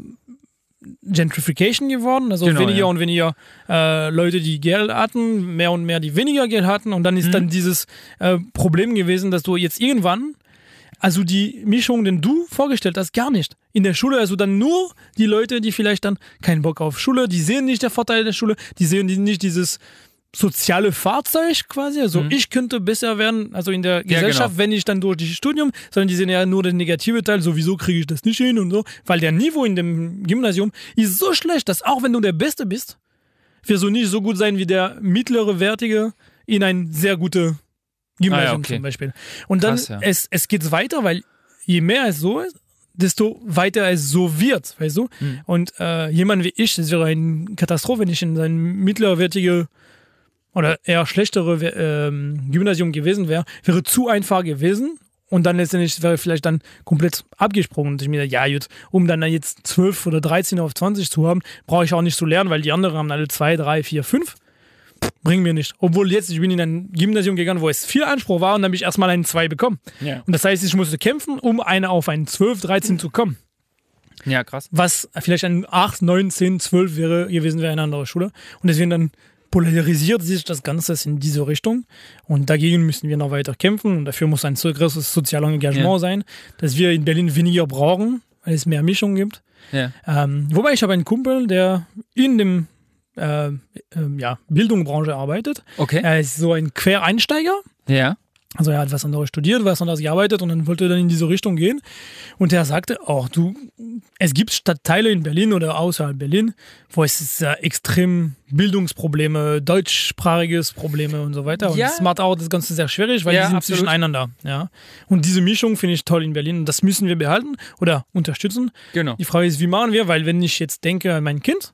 Gentrification geworden, also Genau, weniger ja. und weniger äh, Leute, die Geld hatten, mehr und mehr, die weniger Geld hatten und dann ist Mhm. dann dieses äh, Problem gewesen, dass du jetzt irgendwann, also die Mischung, den du vorgestellt hast, gar nicht. In der Schule, also dann nur die Leute, die vielleicht dann keinen Bock auf Schule, die sehen nicht der Vorteil der Schule, die sehen nicht dieses soziale Fahrzeug quasi, also Mhm. ich könnte besser werden, also in der Ja, Gesellschaft, genau. wenn ich dann durch das Studium, sondern die sehen ja nur den negative Teil, sowieso kriege ich das nicht hin und so, weil der Niveau in dem Gymnasium ist so schlecht, dass auch wenn du der Beste bist, wirst du nicht so gut sein wie der mittlere Wertige in ein sehr gutes Gymnasium Ah ja, okay. zum Beispiel. Und dann, Krass, ja. es, es geht weiter, weil je mehr es so ist, desto weiter es so wird, weißt du? Mhm. Und äh, jemand wie ich, es wäre eine Katastrophe, wenn ich in ein mittlerwertige oder eher schlechtere ähm, Gymnasium gewesen wäre, wäre zu einfach gewesen und dann letztendlich wäre vielleicht dann komplett abgesprungen und ich mir ja gut, um dann jetzt zwölf oder dreizehn auf zwanzig zu haben, brauche ich auch nicht zu lernen, weil die anderen haben alle zwei, drei, vier, fünf. Bringen mir nicht. Obwohl jetzt, ich bin in ein Gymnasium gegangen, wo es viel Anspruch war und dann habe ich erstmal einen zwei bekommen. Ja. Und das heißt, ich musste kämpfen, um eine auf einen zwölf, dreizehn zu kommen. Ja, krass. Was vielleicht ein acht, neun, zehn, zwölf wäre gewesen, wäre eine andere Schule. Und deswegen dann polarisiert sich das Ganze in diese Richtung. Und dagegen müssen wir noch weiter kämpfen. Und dafür muss ein so großes soziales Engagement Ja. sein, dass wir in Berlin weniger brauchen, weil es mehr Mischung gibt. Ja. Ähm, wobei ich habe einen Kumpel, der in dem äh, ähm, ja, Bildungsbranche arbeitet. Okay. Er ist so ein Quereinsteiger. Ja. Also er hat was anderes studiert, was anderes gearbeitet und dann wollte er dann in diese Richtung gehen. Und er sagte, auch du, es gibt Stadtteile in Berlin oder außerhalb Berlin, wo es ist, äh, extrem Bildungsprobleme, deutschsprachiges Probleme und so weiter. Und Ja. das macht auch das Ganze sehr schwierig, weil Ja, die sind absolut. zwischeneinander. Ja. Und diese Mischung finde ich toll in Berlin und das müssen wir behalten oder unterstützen. Genau. Die Frage ist, wie machen wir? Weil wenn ich jetzt denke an mein Kind,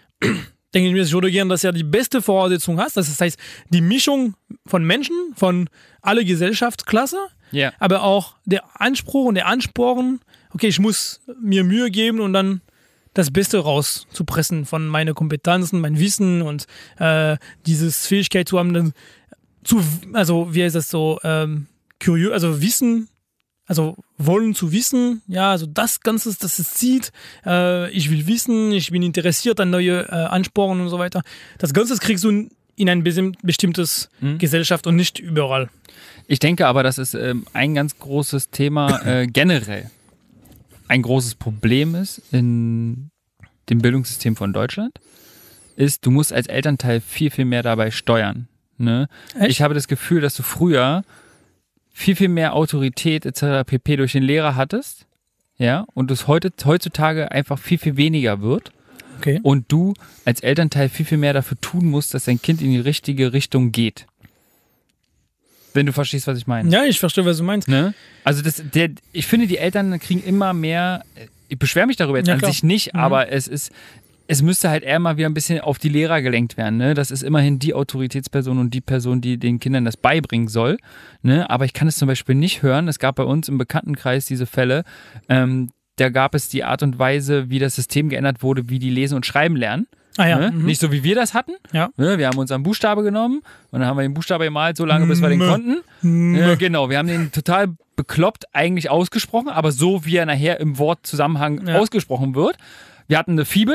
denke ich mir, ich würde gerne, dass er die beste Voraussetzung hat. Das heißt, die Mischung von Menschen, von alle Gesellschaftsklasse, Ja. aber auch der Anspruch und der Ansporn, okay, ich muss mir Mühe geben und dann das Beste rauszupressen von meinen Kompetenzen, mein Wissen und äh, dieses Fähigkeit zu haben, dann zu, also wie heißt das so, ähm, curieux, also Wissen, also wollen zu wissen, ja, also das Ganze, das es zieht, äh, ich will wissen, ich bin interessiert an neue äh, Ansporen und so weiter. Das Ganze kriegst du in, in ein besim- bestimmtes Mhm. Gesellschaft und nicht überall. Ich denke aber, das ist ähm, ein ganz großes Thema äh, generell. Ein großes Problem ist in dem Bildungssystem von Deutschland, ist, du musst als Elternteil viel, viel mehr dabei steuern. Ne? Echt? Ich habe das Gefühl, dass du früher viel, viel mehr Autorität et cetera pp. Durch den Lehrer hattest, ja, und es heute, heutzutage einfach viel, viel weniger wird. Okay. Und du als Elternteil viel, viel mehr dafür tun musst, dass dein Kind in die richtige Richtung geht. wenn du verstehst, was ich meine. Ja, ich verstehe, was du meinst. Ne? Also das, der, ich finde, die Eltern kriegen immer mehr, ich beschwere mich darüber jetzt Ja, an klar. sich nicht, Mhm. aber es ist, es müsste halt eher mal wieder ein bisschen auf die Lehrer gelenkt werden. Ne? Das ist immerhin die Autoritätsperson und die Person, die den Kindern das beibringen soll. Ne? Aber ich kann es zum Beispiel nicht hören. Es gab bei uns im Bekanntenkreis diese Fälle, ähm, da gab es die Art und Weise, wie das System geändert wurde, wie die lesen und schreiben lernen. Ah ja. Ne? Mhm. Nicht so, wie wir das hatten. Ja. Ne? Wir haben unseren Buchstabe genommen und dann haben wir den Buchstabe gemalt, so lange, bis wir den Mö. konnten. Äh, genau, wir haben den total bekloppt eigentlich ausgesprochen, aber so, wie er nachher im Wortzusammenhang Ja. ausgesprochen wird. Wir hatten eine Fibel,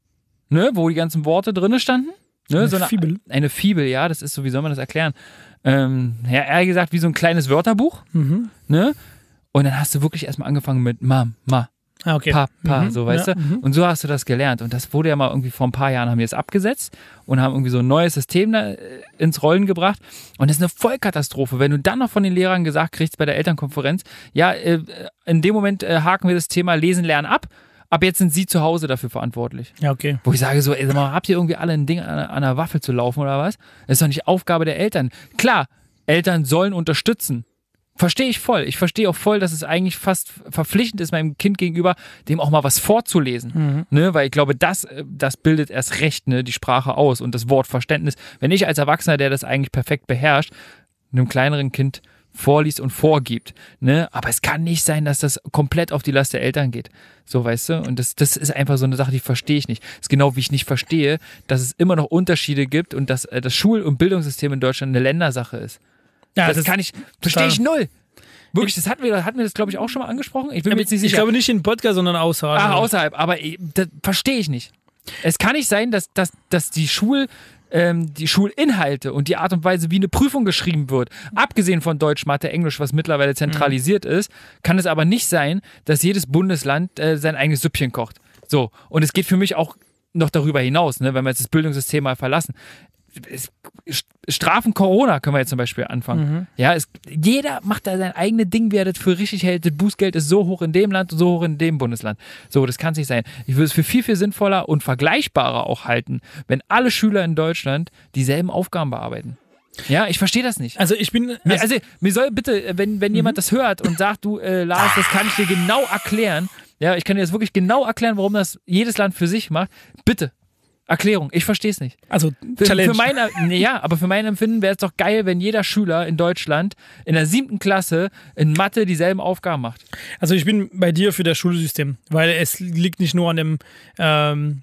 ne, wo die ganzen Worte drin standen. Ne? Eine so eine Fibel? Eine Fibel, ja, das ist so, wie soll man das erklären? Ähm, ja, eher gesagt, wie so ein kleines Wörterbuch. Mhm. Ne? Und dann hast du wirklich erstmal angefangen mit Mama, Ma, Ah, okay. Papa, Mhm. so, weißt Ja, du? mhm. Und so hast du das gelernt. Und das wurde ja mal irgendwie vor ein paar Jahren, haben die das abgesetzt und haben irgendwie so ein neues System da äh, ins Rollen gebracht. Und das ist eine Vollkatastrophe. Wenn du dann noch von den Lehrern gesagt kriegst bei der Elternkonferenz, ja, äh, in dem Moment äh, haken wir das Thema Lesen, Lernen ab. Ab jetzt sind sie zu Hause dafür verantwortlich. Ja, okay. Wo ich sage so, ey, sag mal, habt ihr irgendwie alle ein Ding an, an der Waffel zu laufen oder was? Das ist doch nicht Aufgabe der Eltern. Klar, Eltern sollen unterstützen. Verstehe ich voll. Ich verstehe auch voll, dass es eigentlich fast verpflichtend ist, meinem Kind gegenüber, dem auch mal was vorzulesen. Mhm. Ne? Weil ich glaube, das, das bildet erst recht, ne, die Sprache aus und das Wortverständnis. Wenn ich als Erwachsener, der das eigentlich perfekt beherrscht, einem kleineren Kind vorliest und vorgibt. Ne? Aber es kann nicht sein, dass das komplett auf die Last der Eltern geht. So, weißt du? Und das, das ist einfach so eine Sache, die verstehe ich nicht. Das ist genau, wie ich nicht verstehe, dass es immer noch Unterschiede gibt und dass äh, das Schul- und Bildungssystem in Deutschland eine Ländersache ist. Ja, das, das kann ich, verstehe ich null. Wirklich, das hatten wir, hatten wir das, glaube ich, auch schon mal angesprochen. Ich bin mir jetzt nicht Ich sicher. glaube nicht in Podcast, sondern außerhalb. Ah, außerhalb, aber ich- das verstehe ich nicht. Es kann nicht sein, dass, dass, dass die Schul, ähm, die Schulinhalte und die Art und Weise, wie eine Prüfung geschrieben wird, abgesehen von Deutsch, Mathe, Englisch, was mittlerweile zentralisiert Mhm. ist, kann es aber nicht sein, dass jedes Bundesland äh, sein eigenes Süppchen kocht. So, und es geht für mich auch noch darüber hinaus, ne, wenn wir jetzt das Bildungssystem mal verlassen. Es, Strafen Corona können wir jetzt zum Beispiel anfangen. Mhm. Ja, es, jeder macht da sein eigenes Ding, wie er das für richtig hält. Das Bußgeld ist so hoch in dem Land und so hoch in dem Bundesland. So, das kann es nicht sein. Ich würde es für viel, viel sinnvoller und vergleichbarer auch halten, wenn alle Schüler in Deutschland dieselben Aufgaben bearbeiten. Ja, ich verstehe das nicht. Also ich bin... Mir, also, mir soll bitte, wenn, wenn jemand das hört und sagt, du, äh, Lars, das kann ich dir genau erklären. Ja, ich kann dir das wirklich genau erklären, warum das jedes Land für sich macht. Bitte. Erklärung, ich verstehe es nicht. Also, Für, Challenge. für meine, nee, ja, aber für mein Empfinden wäre es doch geil, wenn jeder Schüler in Deutschland in der siebten Klasse in Mathe dieselben Aufgaben macht. Also ich bin bei dir für das Schulsystem, weil es liegt nicht nur an dem, ähm,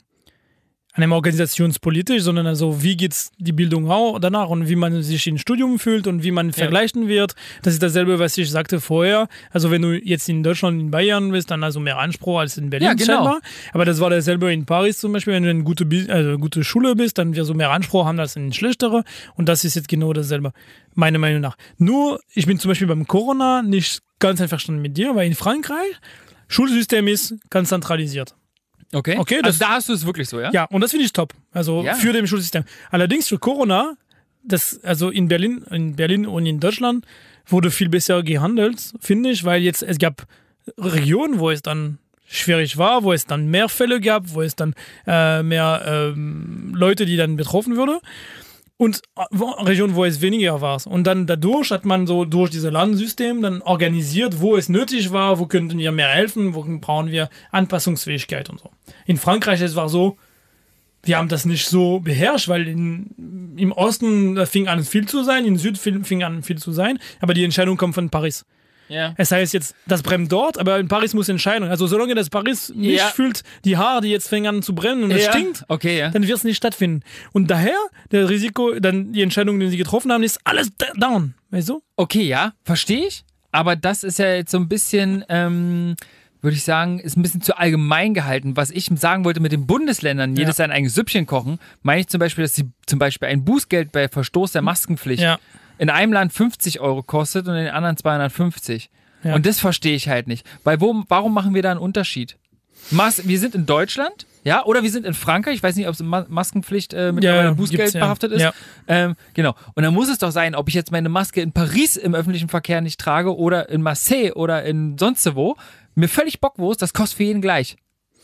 an dem organisationspolitisch, sondern also wie geht's die Bildung auch danach und wie man sich im Studium fühlt und wie man vergleichen wird. Das ist dasselbe, was ich sagte vorher. Also wenn du jetzt in Deutschland, in Bayern bist, dann also mehr Anspruch als in Berlin Ja, genau. scheinbar. Aber das war dasselbe in Paris zum Beispiel. Wenn du eine gute, Bi- also gute Schule bist, dann wirst du mehr Anspruch haben als in schlechtere. Und das ist jetzt genau dasselbe, meiner Meinung nach. Nur, ich bin zum Beispiel beim Corona nicht ganz einverstanden mit dir, weil in Frankreich Schulsystem ist ganz zentralisiert. Okay? Okay, also das- da hast du es wirklich so, ja? Ja, und das finde ich top. Also Ja. für das Schulsystem. Allerdings für Corona, das, also in Berlin, in Berlin und in Deutschland wurde viel besser gehandelt, finde ich, weil jetzt es gab Regionen, wo es dann schwierig war, wo es dann mehr Fälle gab, wo es dann äh, mehr ähm, Leute, die dann betroffen wurden. Und wo- Regionen, wo es weniger war. Und dann dadurch hat man so durch dieses Landensystem dann organisiert, wo es nötig war, wo könnten wir mehr helfen, wo brauchen wir Anpassungsfähigkeit und so. In Frankreich, es war so, wir haben das nicht so beherrscht, weil in, im Osten da fing an viel zu sein, im Süden fing an viel zu sein, aber die Entscheidung kommt von Paris. Ja. Es heißt jetzt, das brennt dort, aber in Paris muss Entscheidung. Also solange das Paris nicht Ja. fühlt, die Haare, die jetzt fängen an zu brennen und es Ja. stinkt, Okay, ja. dann wird es nicht stattfinden. Und daher, der Risiko, dann die Entscheidung, die sie getroffen haben, ist alles da- down. Weißt du? Okay, ja, verstehe ich. Aber das ist ja jetzt so ein bisschen, ähm, würde ich sagen, ist ein bisschen zu allgemein gehalten. Was ich sagen wollte mit den Bundesländern, jedes sein eigenes Süppchen kochen, meine ich zum Beispiel, dass sie zum Beispiel ein Bußgeld bei Verstoß der Maskenpflicht Ja. in einem Land fünfzig Euro kostet und in den anderen zweihundertfünfzig. Ja. Und das verstehe ich halt nicht. Weil wo, warum machen wir da einen Unterschied? Mas wir sind in Deutschland, ja, oder wir sind in Frankreich. Ich weiß nicht, ob es Ma Maskenpflicht äh, mit Ja, Bußgeld gibt's ja. behaftet ist. Ja. Ähm, genau. Und dann muss es doch sein, ob ich jetzt meine Maske in Paris im öffentlichen Verkehr nicht trage oder in Marseille oder in sonst wo. Mir völlig Bockwurst, das kostet für jeden gleich.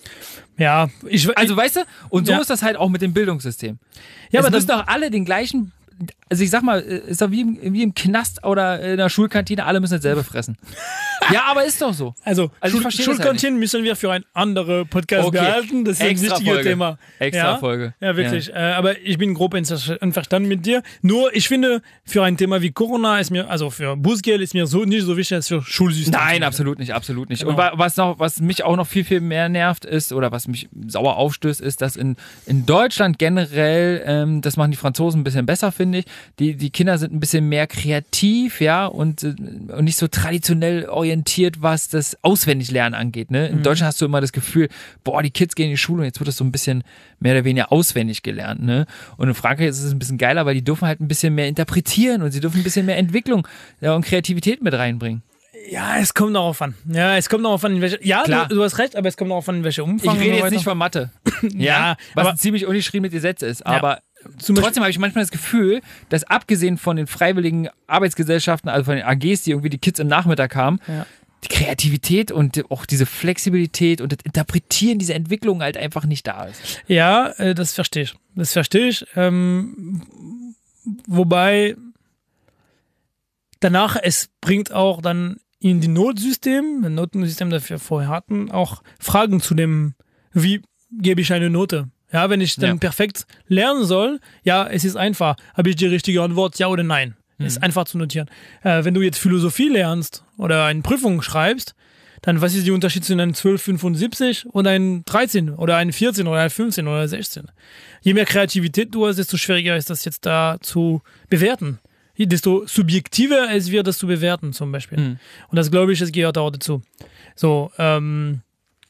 Ja, ich, Also weißt du, und so Ja. ist das halt auch mit dem Bildungssystem. Ja, es aber müssen dann- doch alle den gleichen also ich sag mal, ist doch wie im, wie im Knast oder in der Schulkantine, alle müssen dasselbe fressen. Ja, aber ist doch so. Also, Also ich Schul verstehe das Schulkantinen müssen wir für ein anderes Podcast Okay. behalten. Das ist ein Extra wichtiges Folge. Thema. Extra ja? Folge. Ja, wirklich. Äh, aber ich bin grob einverstanden mit dir. Nur, ich finde, für ein Thema wie Corona ist mir, also für Bußgeld ist mir so nicht so wichtig als für Schulsystem. Nein, absolut nicht, absolut nicht. Genau. Und wa- was noch, was mich auch noch viel, viel mehr nervt ist, oder was mich sauer aufstößt, ist, dass in, in Deutschland generell, ähm, das machen die Franzosen ein bisschen besser, finde ich, die, die Kinder sind ein bisschen mehr kreativ, ja, und, äh, und nicht so traditionell orientiert, was das Auswendiglernen angeht, ne? In Mhm. Deutschland hast du immer das Gefühl, boah, die Kids gehen in die Schule und jetzt wird das so ein bisschen mehr oder weniger auswendig gelernt, ne? Und in Frankreich ist es ein bisschen geiler, weil die dürfen halt ein bisschen mehr interpretieren und sie dürfen ein bisschen mehr Entwicklung, ja, und Kreativität mit reinbringen. Ja, es kommt darauf an. Ja, es kommt darauf an, in welche. Ja, Klar. du, du hast recht, aber es kommt darauf an, in welche Ich Umfang. rede und so jetzt weiter. nicht von Mathe, ja, Ja, was aber- ein ziemlich ungeschriebenes Gesetz ist, aber Zum Beispiel- trotzdem habe ich manchmal das Gefühl, dass abgesehen von den freiwilligen Arbeitsgesellschaften, also von den A Gs, die irgendwie die Kids im Nachmittag haben, Ja. die Kreativität und auch diese Flexibilität und das Interpretieren dieser Entwicklung halt einfach nicht da ist. Ja, äh, das verstehe ich. Das verstehe ich. Ähm, wobei danach es bringt auch dann in die Notsystem, ein Notensystem, das wir vorher hatten, auch Fragen zu dem, wie gebe ich eine Note? Ja, wenn ich dann Ja. perfekt lernen soll, ja, es ist einfach. Habe ich die richtige Antwort, ja oder nein? Ist einfach zu notieren. Äh, wenn du jetzt Philosophie lernst oder eine Prüfung schreibst, dann was ist der Unterschied zwischen einem zwölf Komma fünfundsiebzig und einem dreizehn oder einem vierzehn oder einem fünfzehn oder sechzehn? Je mehr Kreativität du hast, desto schwieriger ist das jetzt da zu bewerten. Desto subjektiver es wird, das zu bewerten zum Beispiel. Mhm. Und das, glaube ich, das gehört auch dazu. So, ähm,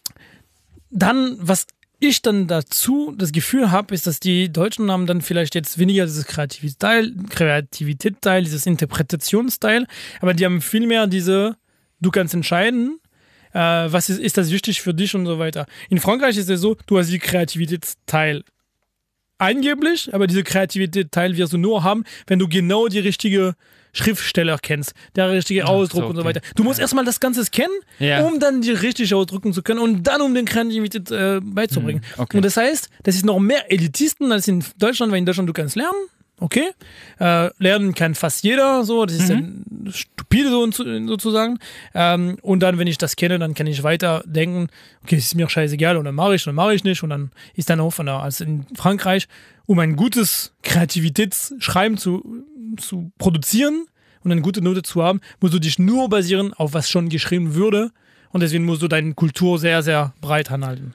dann, was ich dann dazu das Gefühl habe, ist, dass die Deutschen haben dann vielleicht jetzt weniger dieses Kreativitätsteil, Kreativitätsteil, dieses Interpretationsteil, aber die haben viel mehr diese, du kannst entscheiden, äh, was ist, ist das wichtig für dich und so weiter. In Frankreich ist es so, du hast die Kreativitätsteil angeblich, aber diese Kreativität-Teil wirst du nur haben, wenn du genau die richtige Schriftsteller kennst, der richtige Ausdruck so, und so okay. weiter. Du musst erstmal das Ganze kennen, Ja. um dann die richtig ausdrücken zu können und dann um den Kreativität äh, beizubringen. Hm, okay. Und das heißt, das ist noch mehr Elitisten als in Deutschland, weil in Deutschland du kannst lernen, okay, äh, lernen kann fast jeder, so, das ist Mhm. dann stupide so, sozusagen. Ähm, und dann, wenn ich das kenne, dann kann ich weiter denken, okay, es ist mir scheißegal und dann mache ich oder mache ich nicht und dann ist dann auch von da. Also in Frankreich, um ein gutes Kreativitätsschreiben zu, zu produzieren und eine gute Note zu haben, musst du dich nur basieren auf was schon geschrieben würde und deswegen musst du deine Kultur sehr, sehr breit anhalten.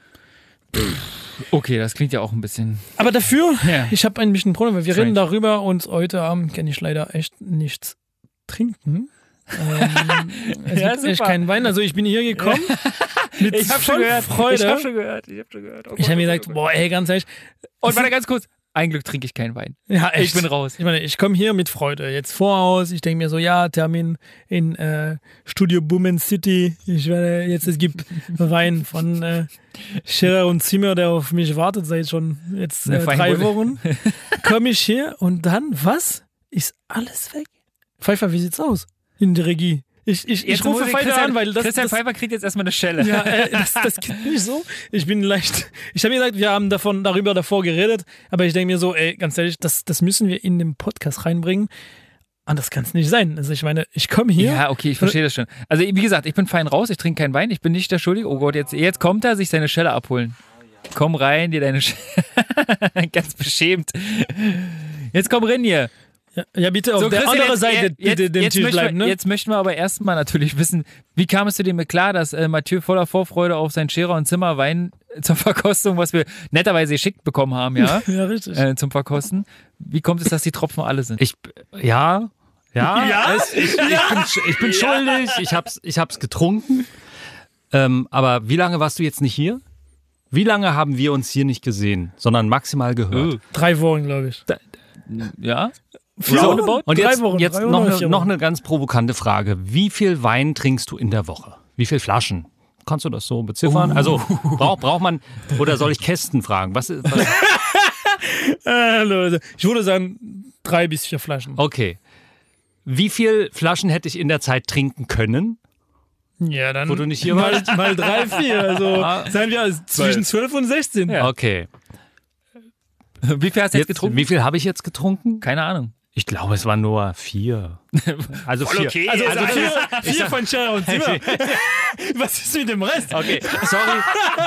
Okay, das klingt ja auch ein bisschen. Aber dafür, Ja. ich habe ein bisschen ein Problem, weil wir Strange. reden darüber und heute Abend kann ich leider echt nichts trinken. ähm, es Ja, gibt echt super. keinen Wein, also ich bin hier gekommen mit Ich habe schon voll gehört. Freude. Ich habe schon gehört. Ich habe schon gehört. Oh Ich Gott, habe mir oh gesagt, Gott, oh boah, ey, ganz ehrlich. Gott. Und warte ganz kurz. Ein Glück trinke ich keinen Wein. Ja, echt. Ich bin raus. Ich meine, ich komme hier mit Freude. Jetzt voraus, ich denke mir so, ja, Termin in äh, Studio Boomen City. Ich werde jetzt, es gibt Wein von äh, Scherer und Zimmer, der auf mich wartet seit schon jetzt Ne, äh, fein drei wohl. Wochen. Komme ich hier und dann, was? Ist alles weg? Pfeiffer, wie sieht's aus in der Regie? Ich, ich, ich Jetzt rufe muss ich Pfeiffer Christian, an, weil das, Christian das Pfeiffer kriegt jetzt erstmal eine Schelle. ja, äh, das, das geht nicht so. Ich bin leicht. Ich habe mir gesagt, wir haben davon, darüber davor geredet, aber ich denke mir so, ey, ganz ehrlich, das, das müssen wir in den Podcast reinbringen. Anders kann es nicht sein. Also ich meine, ich komme hier. Ja, okay, ich verstehe das schon. Also wie gesagt, ich bin fein raus, ich trinke keinen Wein, ich bin nicht der Schuldige. Oh Gott, jetzt, jetzt kommt er, sich seine Schelle abholen. Komm rein, dir deine Schelle. Ganz beschämt. Jetzt komm rein hier. Ja, ja, bitte auf So, der Christian, anderen jetzt, Seite jetzt, bitte den jetzt Tisch möchten bleiben, wir, ne? Jetzt möchten wir aber erstmal natürlich wissen, wie kam es zu dem klar, dass äh, Mathieu voller Vorfreude auf sein Scherer und Zimmer Wein zur Verkostung, was wir netterweise geschickt bekommen haben, ja, Ja, richtig. äh, zum Verkosten. Wie kommt es, dass die Tropfen alle sind? Ich, ja, ja, Ja? Es, ich, ich, bin, sch- ich bin schuldig, ich hab's, ich hab's getrunken. Ähm, aber wie lange warst du jetzt nicht hier? Wie lange haben wir uns hier nicht gesehen, sondern maximal gehört? Drei Wochen, glaube ich. Ja? Vier So, Wochen? Und Drei jetzt, Wochen, jetzt drei noch, oder eine, vier noch Wochen? eine ganz provokante Frage. Wie viel Wein trinkst du in der Woche? Wie viel Flaschen? Kannst du das so beziffern? Also braucht braucht man, oder soll ich Kästen fragen? Was, ist- was Äh, Leute, ich würde sagen, drei bis vier Flaschen. Okay. Wie viel Flaschen hätte ich in der Zeit trinken können? Ja, dann Wo du nicht hier mal, warst? mal drei, vier. Also seien wir zwischen zwölf und sechzehn. Ja. Okay. Wie viel hast du jetzt, Jetzt, getrunken? wie viel habe ich jetzt getrunken? Keine Ahnung. Ich glaube, es waren nur vier. Also vier. okay. Also, Also, also vier, das vier von Scherer und Zimmer. Was ist mit dem Rest? Okay, sorry.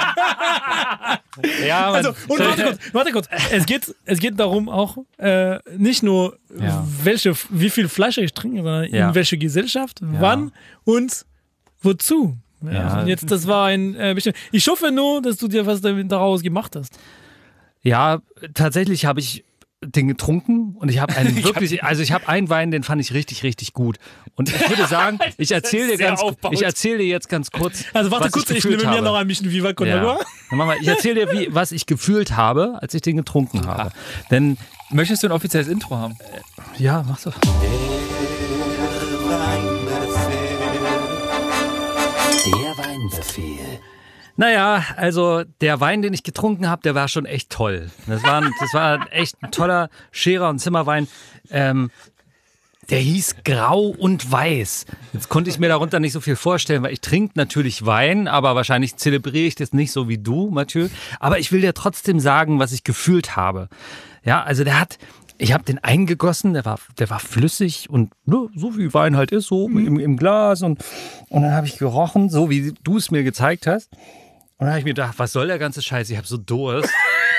Ja, Mann. Also, und warte kurz, warte kurz. Es geht, es geht darum auch, äh, nicht nur, Ja. welche, wie viel Flasche ich trinke, sondern Ja. in welche Gesellschaft, wann und wozu. Ja. Ja. Und jetzt, das war ein äh, bestimmt. Ich hoffe nur, dass du dir was damit daraus gemacht hast. Ja, tatsächlich habe ich den getrunken und ich habe einen wirklich, also ich habe einen Wein, den fand ich richtig, richtig gut. Und ich würde sagen, ich erzähle dir sehr ganz, aufbauend. ich erzähle dir jetzt ganz kurz. Also warte was kurz, ich, gefühlt nehme mir habe. noch ein bisschen Viva Con Ja. Agua. Dann mach mal, ich erzähle dir, wie, was ich gefühlt habe, als ich den getrunken habe. Denn, Möchtest du ein offizielles Intro haben? ja, mach so. Der Weinbefehl. Naja, also der Wein, den ich getrunken habe, der war schon echt toll. Das war, ein- das war echt ein toller Scherer- und Zimmerwein. Ähm, der hieß Grau und Weiß. Jetzt konnte ich mir darunter nicht so viel vorstellen, weil ich trinke natürlich Wein, aber wahrscheinlich zelebriere ich das nicht so wie du, Mathieu. Aber ich will dir trotzdem sagen, was ich gefühlt habe. Ja, also der hat... Ich habe den eingegossen, der war, der war flüssig und ne, so wie Wein halt ist, so im, im Glas. Und, und dann habe ich gerochen, so wie du es mir gezeigt hast. Und dann habe ich mir gedacht, was soll der ganze Scheiß? Ich habe so Durst.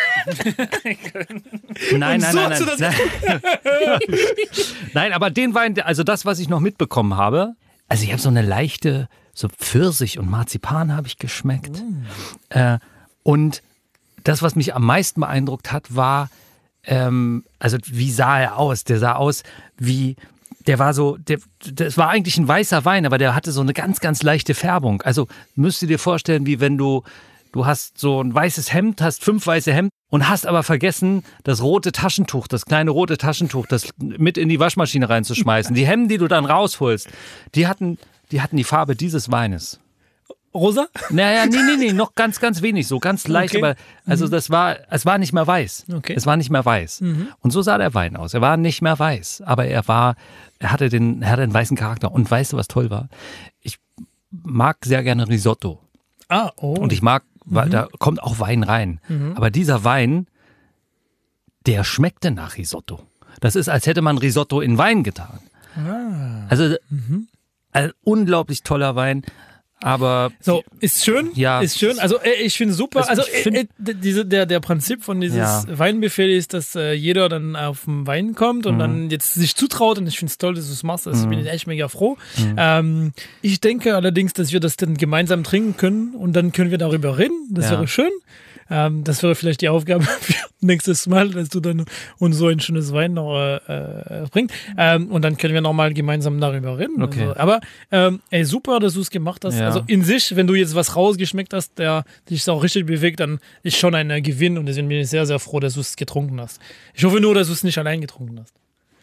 Nein, nein, so nein, hast du nein. das- Nein. Nein, aber den Wein, also das, was ich noch mitbekommen habe, also ich habe so eine leichte, so Pfirsich und Marzipan habe ich geschmeckt. Äh, und das, was mich am meisten beeindruckt hat, war, ähm, also wie sah er aus? Der sah aus wie, der war so, der, das war eigentlich ein weißer Wein, aber der hatte so eine ganz, ganz leichte Färbung. Also müsst ihr dir vorstellen, wie wenn du, du hast so ein weißes Hemd, hast fünf weiße Hemden und hast aber vergessen, das rote Taschentuch, das kleine rote Taschentuch, das mit in die Waschmaschine reinzuschmeißen. Die Hemden, die du dann rausholst, die hatten, die hatten die Farbe dieses Weines. Rosa? Naja, nee, nee, nee, noch ganz, ganz wenig, so ganz leicht, Okay. aber also das war, es war nicht mehr weiß. Okay. Es war nicht mehr weiß. Und so sah der Wein aus. Er war nicht mehr weiß, aber er war, er hatte den, er hatte einen weißen Charakter. Und weißt du, was toll war? Ich mag sehr gerne Risotto. Ah, oh. Und ich mag, weil da kommt auch Wein rein. Aber dieser Wein, der schmeckte nach Risotto. Das ist, als hätte man Risotto in Wein getan. Also, ein unglaublich toller Wein. Aber So, ist schön, Ja. ist schön. Also äh, ich finde super, Also, also ich find- äh, äh, diese, der, der Prinzip von dieses Ja. Weinbefehl ist, dass äh, jeder dann auf den Wein kommt und Mhm. dann jetzt sich zutraut und ich finde es toll, dass du es machst, also bin ich echt mega froh. Ähm, ich denke allerdings, dass wir das dann gemeinsam trinken können und dann können wir darüber reden, das Ja. wäre schön. Ähm, das wäre vielleicht die Aufgabe für nächstes Mal, dass du dann uns so ein schönes Wein noch äh, äh, bringst. Ähm, und dann können wir nochmal gemeinsam darüber reden. Okay. Also, aber ähm, ey, super, dass du es gemacht hast. Ja. Also in sich, wenn du jetzt was rausgeschmeckt hast, der dich auch richtig bewegt, dann ist schon ein äh, Gewinn und deswegen bin ich sehr, sehr froh, dass du es getrunken hast. Ich hoffe nur, dass du es nicht allein getrunken hast.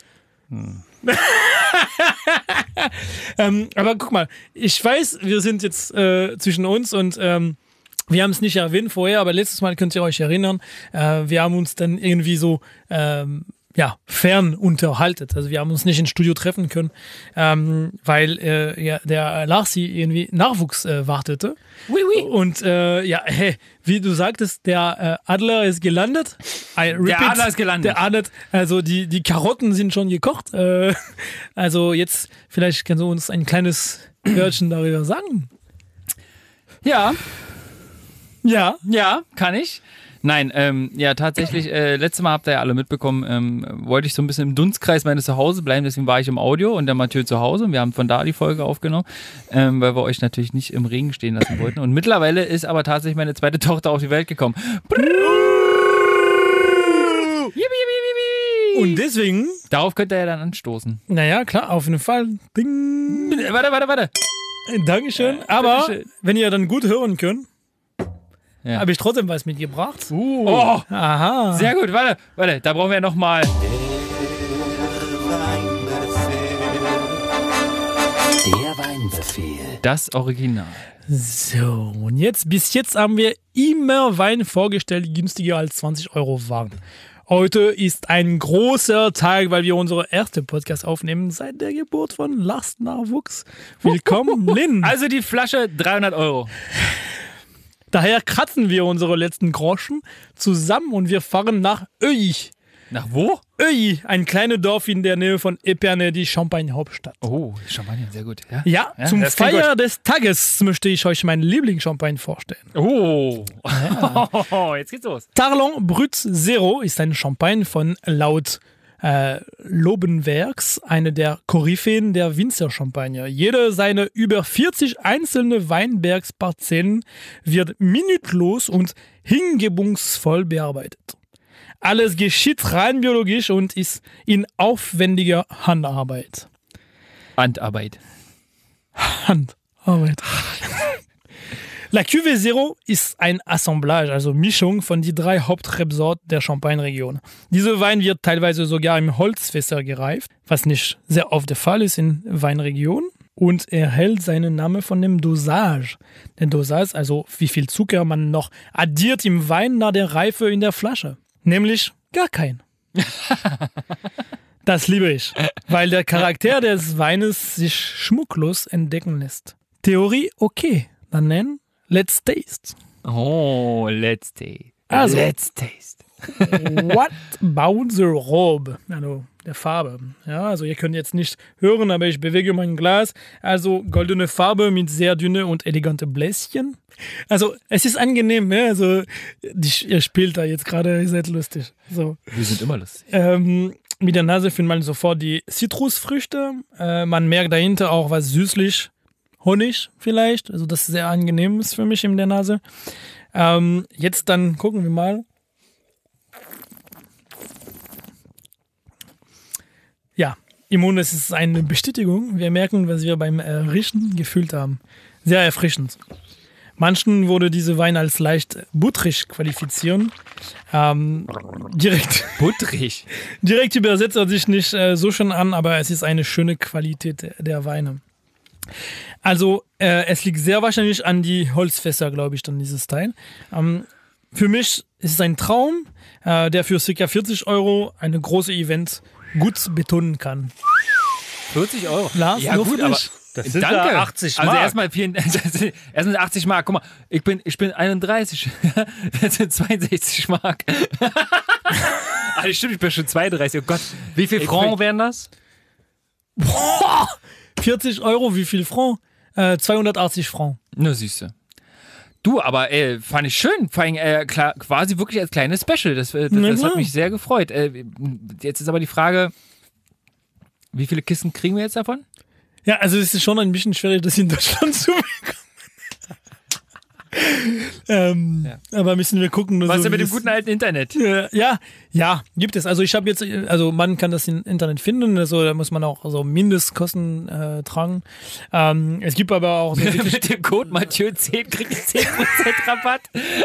ähm, aber guck mal, ich weiß, wir sind jetzt äh, zwischen uns und ähm, wir haben es nicht erwähnt vorher, aber letztes Mal könnt ihr euch erinnern, äh, wir haben uns dann irgendwie so ähm, ja, fern unterhalten. Also wir haben uns nicht ins Studio treffen können, ähm, weil äh, ja, der Larsi irgendwie Nachwuchs äh, wartete. Oui, oui. Und äh, ja, hey, wie du sagtest, der äh, Adler ist gelandet. I repeat, Der Adler ist gelandet. Der Adler, also die, die Karotten sind schon gekocht. Äh, also jetzt, vielleicht kannst du uns ein kleines Wörtchen darüber sagen. Ja, Ja. ja, kann ich. Nein, ähm, ja, tatsächlich, äh, letztes Mal habt ihr ja alle mitbekommen, ähm, wollte ich so ein bisschen im Dunstkreis meines Zuhause bleiben, deswegen war ich im Audio und der Mathieu zu Hause und wir haben von da die Folge aufgenommen, ähm, weil wir euch natürlich nicht im Regen stehen lassen wollten. Und mittlerweile ist aber tatsächlich meine zweite Tochter auf die Welt gekommen. Und deswegen, Darauf könnt ihr ja dann anstoßen. naja, klar, auf jeden Fall. Ding. Warte, warte, warte. Dankeschön. Aber bitteschön. wenn ihr dann gut hören könnt, Ja. habe ich trotzdem was mitgebracht. Oh, Aha. sehr gut, warte, warte, da brauchen wir nochmal. Der Weinbefehl. Das Original. So, und jetzt, bis jetzt haben wir immer Wein vorgestellt, die günstiger als zwanzig Euro waren. Heute ist ein großer Tag, weil wir unsere erste Podcast aufnehmen seit der Geburt von Lars Nachwuchs. Willkommen, Lynn. Also die Flasche dreihundert Euro. Daher kratzen wir unsere letzten Groschen zusammen und wir fahren nach Öich. Nach wo? Euilly, ein kleines Dorf in der Nähe von Épernay, die Champagne-Hauptstadt. Oh, Champagner, sehr gut. Ja, Ja, ja zum das klingt Feier des Tages möchte ich euch meinen Lieblingschampagne vorstellen. Oh, ja. Jetzt geht's los. Tarlon Brut Zero ist ein Champagne von laut äh, Lobenwerks, eine der Koryphäen der Winzerchampagner. Jede seiner über vierzig einzelne Weinbergsparzellen wird minutlos und hingebungsvoll bearbeitet. Alles geschieht rein biologisch und ist in aufwendiger Handarbeit. Handarbeit. Handarbeit. La Cuvée Zero ist ein Assemblage, also Mischung von die drei Hauptrebsorten der Champagne-Region. Dieser Wein wird teilweise sogar im Holzfässer gereift, was nicht sehr oft der Fall ist in Weinregionen. Und erhält seinen Namen von dem Dosage. Der Dosage, also wie viel Zucker man noch addiert im Wein nach der Reife in der Flasche. Nämlich gar kein. Das liebe ich, weil der Charakter des Weines sich schmucklos entdecken lässt. Theorie okay, dann nennen Let's Taste. Oh, let's taste. Also, let's taste. What about the robe? Also der Farbe. Ja, also ihr könnt jetzt nicht hören, aber ich bewege mein Glas. Also goldene Farbe mit sehr dünne und elegante Bläschen. Also es ist angenehm, ja? Also die, ihr spielt da jetzt gerade, ihr seid lustig. So. Wir sind immer lustig. Ähm, mit der Nase findet man sofort die Zitrusfrüchte. Äh, man merkt dahinter auch was süßlich. Honig vielleicht. Also das ist sehr angenehm ist für mich in der Nase. Ähm, jetzt dann gucken wir mal. Ja, Immun, es ist eine Bestätigung. Wir merken, was wir beim äh, Riechen gefühlt haben. Sehr erfrischend. Manchen wurde diese Wein als leicht butterig qualifizieren. Ähm, direkt, Butterig. direkt übersetzt er sich nicht äh, so schön an, aber es ist eine schöne Qualität der, der Weine. Also äh, es liegt sehr wahrscheinlich an die Holzfässer, glaube ich, dann dieses Teil. Ähm, für mich ist es ein Traum, äh, der für ca. vierzig Euro eine große Event gut betonen kann. vierzig Euro. Lars, ja nur gut, für aber dich. Das sind danke. ja achtzig Also Mark. erstmal vielen, erstmal achtzig Mark. Guck mal, ich bin, ich bin einunddreißig. Das sind zweiundsechzig Mark. Ah, stimmt, ich bin schon zweiunddreißig. Oh Gott. Wie viel Ich Franc bin- wären das? Boah, vierzig Euro, wie viel Franc? Äh, zweihundertachtzig Franc. Na, siehste. Du, aber äh, fand ich schön. Vor allem äh, klar, quasi wirklich als kleines Special. Das, äh, das, Na das hat klar. mich sehr gefreut. Äh, jetzt ist aber die Frage, wie viele Kisten kriegen wir jetzt davon? Ja, also es ist schon ein bisschen schwierig, das in Deutschland zu bekommen. ähm, Ja. Aber müssen wir gucken. Was so, denn mit wie dem es- guten alten Internet? Äh, Ja, ja, gibt es. Also ich habe jetzt, also man kann das im Internet finden, also da muss man auch so Mindestkosten äh, tragen. Ähm, es gibt aber auch so wirklich, Mit dem Code Mathieu zehn kriegt ihr zehn Prozent Rabatt.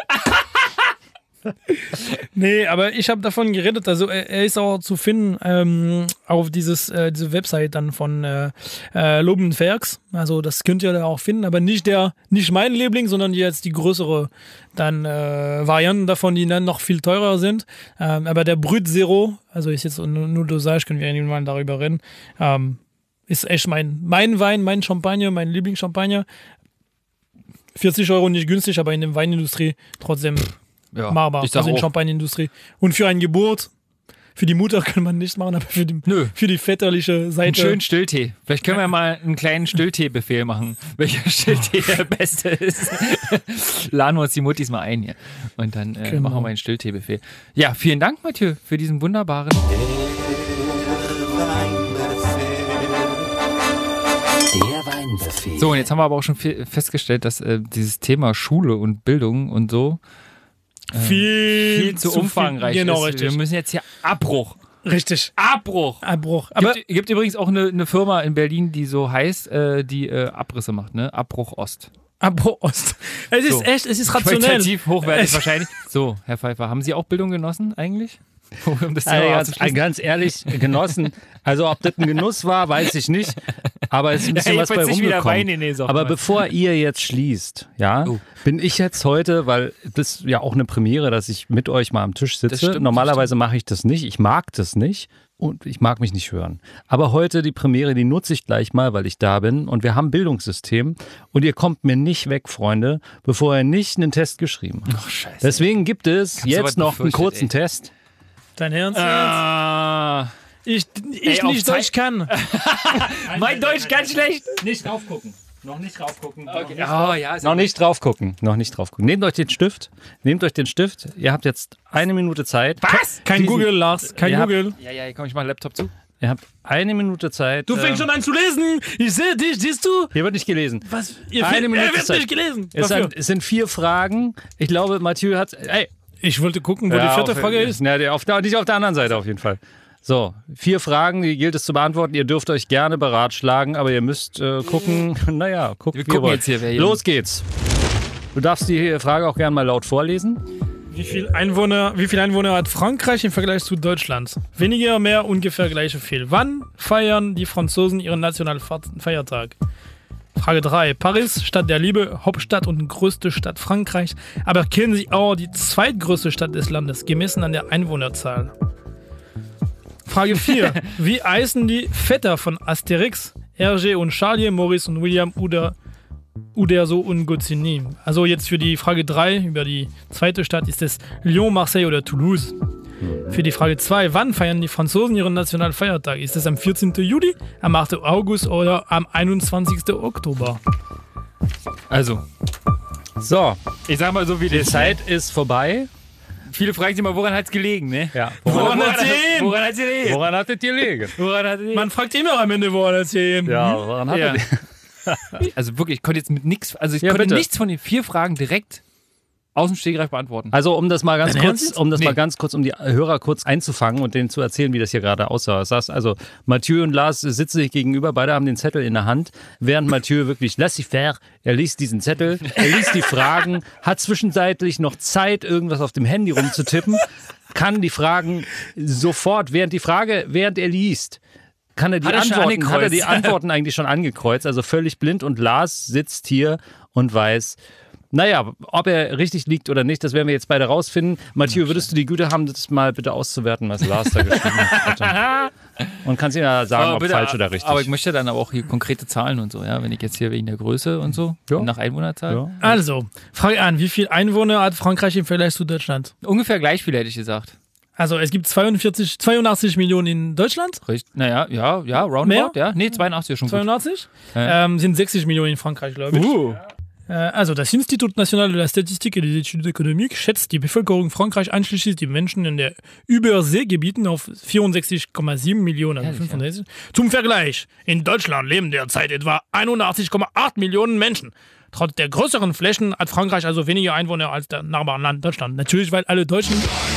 nee, aber ich habe davon geredet, also er, er ist auch zu finden ähm, auf dieses, äh, diese Website dann von äh, äh, Lobenwerks. Also das könnt ihr da auch finden, aber nicht der, nicht mein Liebling, sondern jetzt die größere dann äh, Varianten davon, die dann noch viel teurer sind. Ähm, aber der Brut Zero, also ist jetzt nur, nur Dosage, können wir irgendwann darüber reden, ähm, ist echt mein, mein Wein, mein Champagner, mein Lieblingschampagner. vierzig Euro nicht günstig, aber in der Weinindustrie trotzdem Ja, machbar, ich sag also in auch. Champagnerindustrie. Und für eine Geburt, für die Mutter kann man nicht machen, aber für die, Nö. für die väterliche Einen Seite. schönen Stilltee. Vielleicht können wir mal einen kleinen Stilltee-Befehl machen, welcher Stilltee der beste ist. Laden wir uns die Muttis mal ein hier. Und dann äh, Genau. machen wir mal einen Stilltee-Befehl. Ja, vielen Dank, Mathieu, für diesen wunderbaren. Der Weinbefehl. So, und jetzt haben wir aber auch schon viel festgestellt, dass äh, dieses Thema Schule und Bildung und so viel, viel zu, umfangreich Genau, ist. richtig. Wir müssen jetzt hier Abbruch. Richtig. Abbruch. Abbruch. Aber Gibt, gibt übrigens auch eine, eine Firma in Berlin, die so heißt, äh, die äh, Abrisse macht, ne? Abbruch Ost. Abbruch Ost. Es ist So. echt, es ist rationell. Qualitativ hochwertig Es- wahrscheinlich. So, Herr Pfeiffer, haben Sie auch Bildung genossen eigentlich? Um das Thema Also ganz, abzuschließen. ganz ehrlich, genossen. Also ob das ein Genuss war, weiß ich nicht. Aber es ist ein bisschen Ja, was bei jedenfalls nicht wieder Wein rumgekommen. in den Socken. Aber bevor ihr jetzt schließt, ja, Oh. bin ich jetzt heute, weil das ist ja auch eine Premiere, dass ich mit euch mal am Tisch sitze. stimmt, das Normalerweise mache ich das nicht. Ich mag das nicht. Und ich mag mich nicht hören. Aber heute die Premiere, die nutze ich gleich mal, weil ich da bin. Und wir haben ein Bildungssystem. Und ihr kommt mir nicht weg, Freunde, bevor ihr nicht einen Test geschrieben habt. Ach, scheiße. Deswegen gibt es hab so was jetzt noch einen befürchtet, kurzen ey. Test. Dein Ernst Ah. jetzt? Ich, ich Ey, auf nicht Zeit- Deutsch kann. Mein Deutsch ganz schlecht. Nicht draufgucken. Noch nicht draufgucken. Okay. Oh, ja, ist Noch nicht drauf gucken. Noch nicht drauf gucken. Nehmt euch den Stift. Nehmt euch den Stift. Ihr habt jetzt eine Minute Zeit. Was? Kein Diesen- Google, Lars. Kein Ihr habt- Google. Ja, ja, komm, ich mach den Laptop zu. Ihr habt eine Minute Zeit. Du fängst ähm, schon an zu lesen. Ich sehe dich, siehst du? Hier wird nicht gelesen. Was? Ihr Eine fängt- Minute Er wird Zeit. nicht gelesen. Es Dafür. sind, es sind vier Fragen. Ich glaube, Mathieu hat. Ey, Ich wollte gucken, wo ja, die vierte auf, Frage ist. Ja, der, auf der, nicht auf der anderen Seite auf jeden Fall. So, vier Fragen, die gilt es zu beantworten. Ihr dürft euch gerne beratschlagen, aber ihr müsst äh, gucken. Naja, guckt, Wir wie ihr gucken wollt. jetzt hier, wer hier- Los geht's. Du darfst die Frage auch gerne mal laut vorlesen. Wie viel Einwohner, wie viel Einwohner hat Frankreich im Vergleich zu Deutschland? Weniger, mehr, ungefähr gleich viel. Wann feiern die Franzosen ihren Nationalfeiertag? Frage drei. Paris, Stadt der Liebe, Hauptstadt und größte Stadt Frankreichs. Aber kennen Sie auch die zweitgrößte Stadt des Landes, gemessen an der Einwohnerzahl? Frage vier. Wie heißen die Vetter von Asterix? Hergé und Charlie, Maurice und William oder Uderzo und Goscinny. Also jetzt für die Frage drei über die zweite Stadt ist es Lyon, Marseille oder Toulouse. Für die Frage zwei, wann feiern die Franzosen ihren Nationalfeiertag? Ist es am vierzehnten Juli, am achten August oder am einundzwanzigsten Oktober? Also, So, ich sag mal so wie die das. Zeit ist vorbei. Viele fragen sich immer, woran hat's gelegen, ne? Ja. Woran hat's gelegen? Woran hat's gelegen? Woran hat es gelegen? Woran hat's gelegen? Man fragt immer am Ende, woran das hier Ja, woran hat Ja. es Also wirklich, ich konnte jetzt mit nichts, also ich Ja, konnte bitte. nichts von den vier Fragen direkt aus dem Stegreif beantworten. Also um das mal ganz Dein kurz, Ernst? um das Nee. mal ganz kurz, um die Hörer kurz einzufangen und denen zu erzählen, wie das hier gerade aussah. Das heißt also, Mathieu und Lars sitzen sich gegenüber, beide haben den Zettel in der Hand, während Mathieu wirklich laissez-faire, er liest diesen Zettel, er liest die Fragen, hat zwischenzeitlich noch Zeit, irgendwas auf dem Handy rumzutippen, kann die Fragen sofort, während die Frage, während er liest, kann er die Hat er schon Antworten, hat er die angekreuzt? Antworten eigentlich schon angekreuzt, also völlig blind, und Lars sitzt hier und weiß, naja, ob er richtig liegt oder nicht, das werden wir jetzt beide rausfinden. Mathieu, würdest du die Güte haben, das mal bitte auszuwerten, was Lars da geschrieben hat? Bitte. Und kannst ihm ja sagen, Aber ob bitte, falsch oder richtig. Aber ich möchte dann aber auch hier konkrete Zahlen und so, ja, wenn ich jetzt hier wegen der Größe und so, Ja. nach Einwohnerzahl. Ja. Also, Frage an, wie viel Einwohner hat Frankreich im Vergleich zu Deutschland? Ungefähr gleich viel hätte ich gesagt. Also es gibt zweiundvierzig, zweiundachtzig Millionen in Deutschland, Richtig. Naja, ja, ja, roundabout, Mehr? ja. Nee, zweiundachtzig ist schon gut. zweiundachtzig, Ja. ähm, sind sechzig Millionen in Frankreich, glaube ich. Uh. Äh, also das Institut National de la Statistique et des Études économiques schätzt die Bevölkerung Frankreich einschließlich die Menschen in der Überseegebieten auf vierundsechzig Komma sieben Millionen. Also Ehrlich, fünfundsechzig. Zum Vergleich, in Deutschland leben derzeit etwa einundachtzig Komma acht Millionen Menschen. Trotz der größeren Flächen hat Frankreich also weniger Einwohner als der Nachbarland Deutschland. Natürlich, weil alle Deutschen...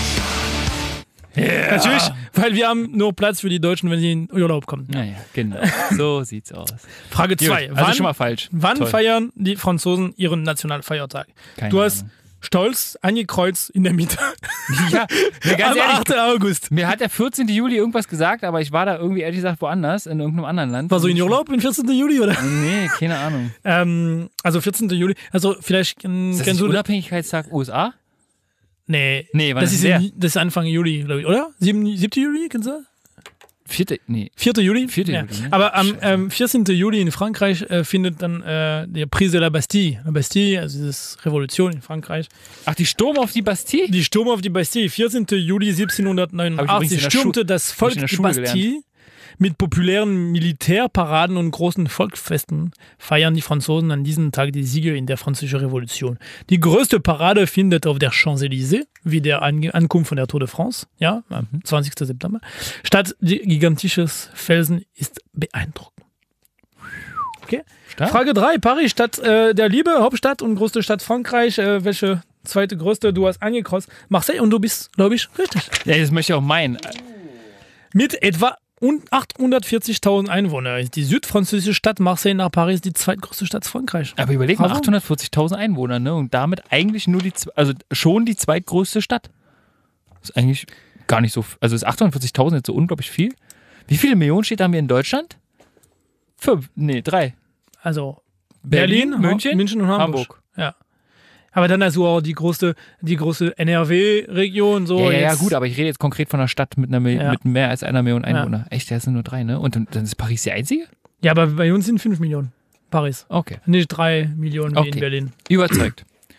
Yeah. Natürlich, weil wir haben nur Platz für die Deutschen, wenn sie in Urlaub kommen. Naja, genau. So sieht's aus. Frage Gut, zwei. also schon mal falsch. Wann Toll. feiern die Franzosen ihren Nationalfeiertag? Keine Du hast Ahnung. stolz angekreuzt in der Mitte. Ja, mir ganz Am ehrlich, achten August. mir hat der vierzehnten Juli irgendwas gesagt, aber ich war da irgendwie ehrlich gesagt woanders, in irgendeinem anderen Land. War so in Urlaub, den vierzehnten Juli, oder? Nee, keine Ahnung. Ähm, also vierzehnten Juli. Also vielleicht ähm, Ist das kennst nicht du... Unabhängigkeitstag U S A? Nee, Nee, wann das ist ist, der? in, das ist Anfang Juli, glaube ich, oder? siebten Juli, kennst du? Vierte, nee. vierten Juli? vierten Ja. Juli, ne? Aber am ähm, vierzehnten Juli in Frankreich äh, findet dann äh, der Prise de la Bastille. La Bastille, also diese Revolution in Frankreich. Ach, die Sturm auf die Bastille? Die Sturm auf die Bastille, vierzehnten Juli Hab ich übrigens in siebzehnhundertneunundachtzig, der stürmte Schu- das hab Volk ich in der die Schule Bastille. Mit populären Militärparaden und großen Volksfesten feiern die Franzosen an diesem Tag die Siege in der Französischen Revolution. Die größte Parade findet auf der Champs-Élysées, wie der An- Ankunft von der Tour de France, ja, am zwanzigsten September, statt. Die gigantisches Felsen ist beeindruckend. Okay. Stark. Frage drei. Paris, Stadt äh, der Liebe, Hauptstadt und größte Stadt Frankreich. Äh, welche zweite größte? Du hast angekreuzt. Marseille, und du bist, glaube ich, richtig. Ja, das möchte ich auch meinen. Mit etwa achthundertvierzigtausend Einwohnern ist die südfranzösische Stadt Marseille nach Paris die zweitgrößte Stadt Frankreichs. Aber überleg mal, Bravo. achthundertvierzigtausend Einwohner, ne? Und damit eigentlich nur die, zwe- also schon die zweitgrößte Stadt. Ist eigentlich gar nicht so, f- also ist achthundertvierzigtausend jetzt so unglaublich viel? Wie viele Millionen steht da haben wir in Deutschland? Fünf, nee, drei. Also Berlin, Berlin, München, Ha- München und Hamburg. Hamburg. Ja. Aber dann also auch die große, die große N R W-Region. So Ja, ja, ja, jetzt- gut, aber ich rede jetzt konkret von einer Stadt mit, einer Mil- Ja. mit mehr als einer Million Ja. Einwohner. Echt, das sind nur drei, ne? Und dann, dann ist Paris die einzige? Ja, aber bei uns sind fünf Millionen. Paris. Okay, Nicht drei Millionen wie Okay. in Berlin. überzeugt.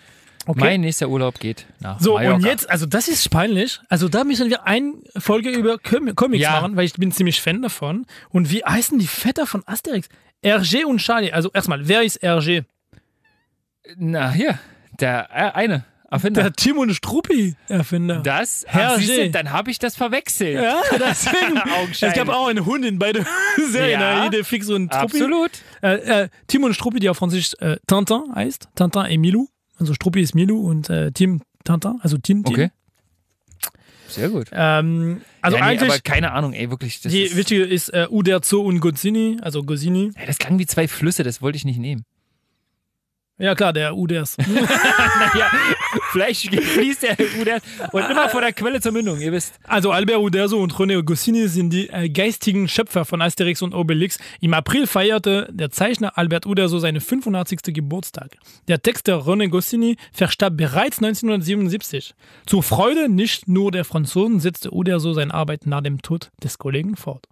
Okay. Mein nächster Urlaub geht nach So, Mallorca. und jetzt, also das ist peinlich. Also da müssen wir eine Folge über Com Comics Ja. machen, weil ich bin ziemlich Fan davon. Und wie heißen die Vetter von Asterix? R G und Charlie. Also erstmal, wer ist R G? Na, hier, der äh, eine Erfinder. Der Tim und Struppi Erfinder. Das, Herr ach, siehste, G. dann habe ich das verwechselt. Ja, deswegen. Augenscheinlich. Es gab auch einen Hund in beide Serien, Ja. jede Fix und Struppi. Absolut. Äh, äh, Tim und Struppi, die auf Französisch äh, Tintin heißt. Tintin et Milou. Also Struppi ist Milou und äh, Tim Tintin, also Tim. Tim. Okay. Sehr gut. Ähm, also ja, nee, eigentlich, aber keine Ahnung, ey, wirklich. Das, die ist, wichtige ist äh, Uderzo und Goscinny, also Goscinny. ey, das klang wie zwei Flüsse, das wollte ich nicht nehmen. Ja klar, der Uders. naja, vielleicht fließt der Uder und immer vor der Quelle zur Mündung, ihr wisst. Also Albert Uderzo und René Goscinny sind die äh, geistigen Schöpfer von Asterix und Obelix. Im April feierte der Zeichner Albert Uderzo seinen fünfundachtzigsten Geburtstag. Der Texter René Goscinny verstarb bereits neunzehnhundertsiebenundsiebzig. Zur Freude nicht nur der Franzosen setzte Uderzo seine Arbeit nach dem Tod des Kollegen fort.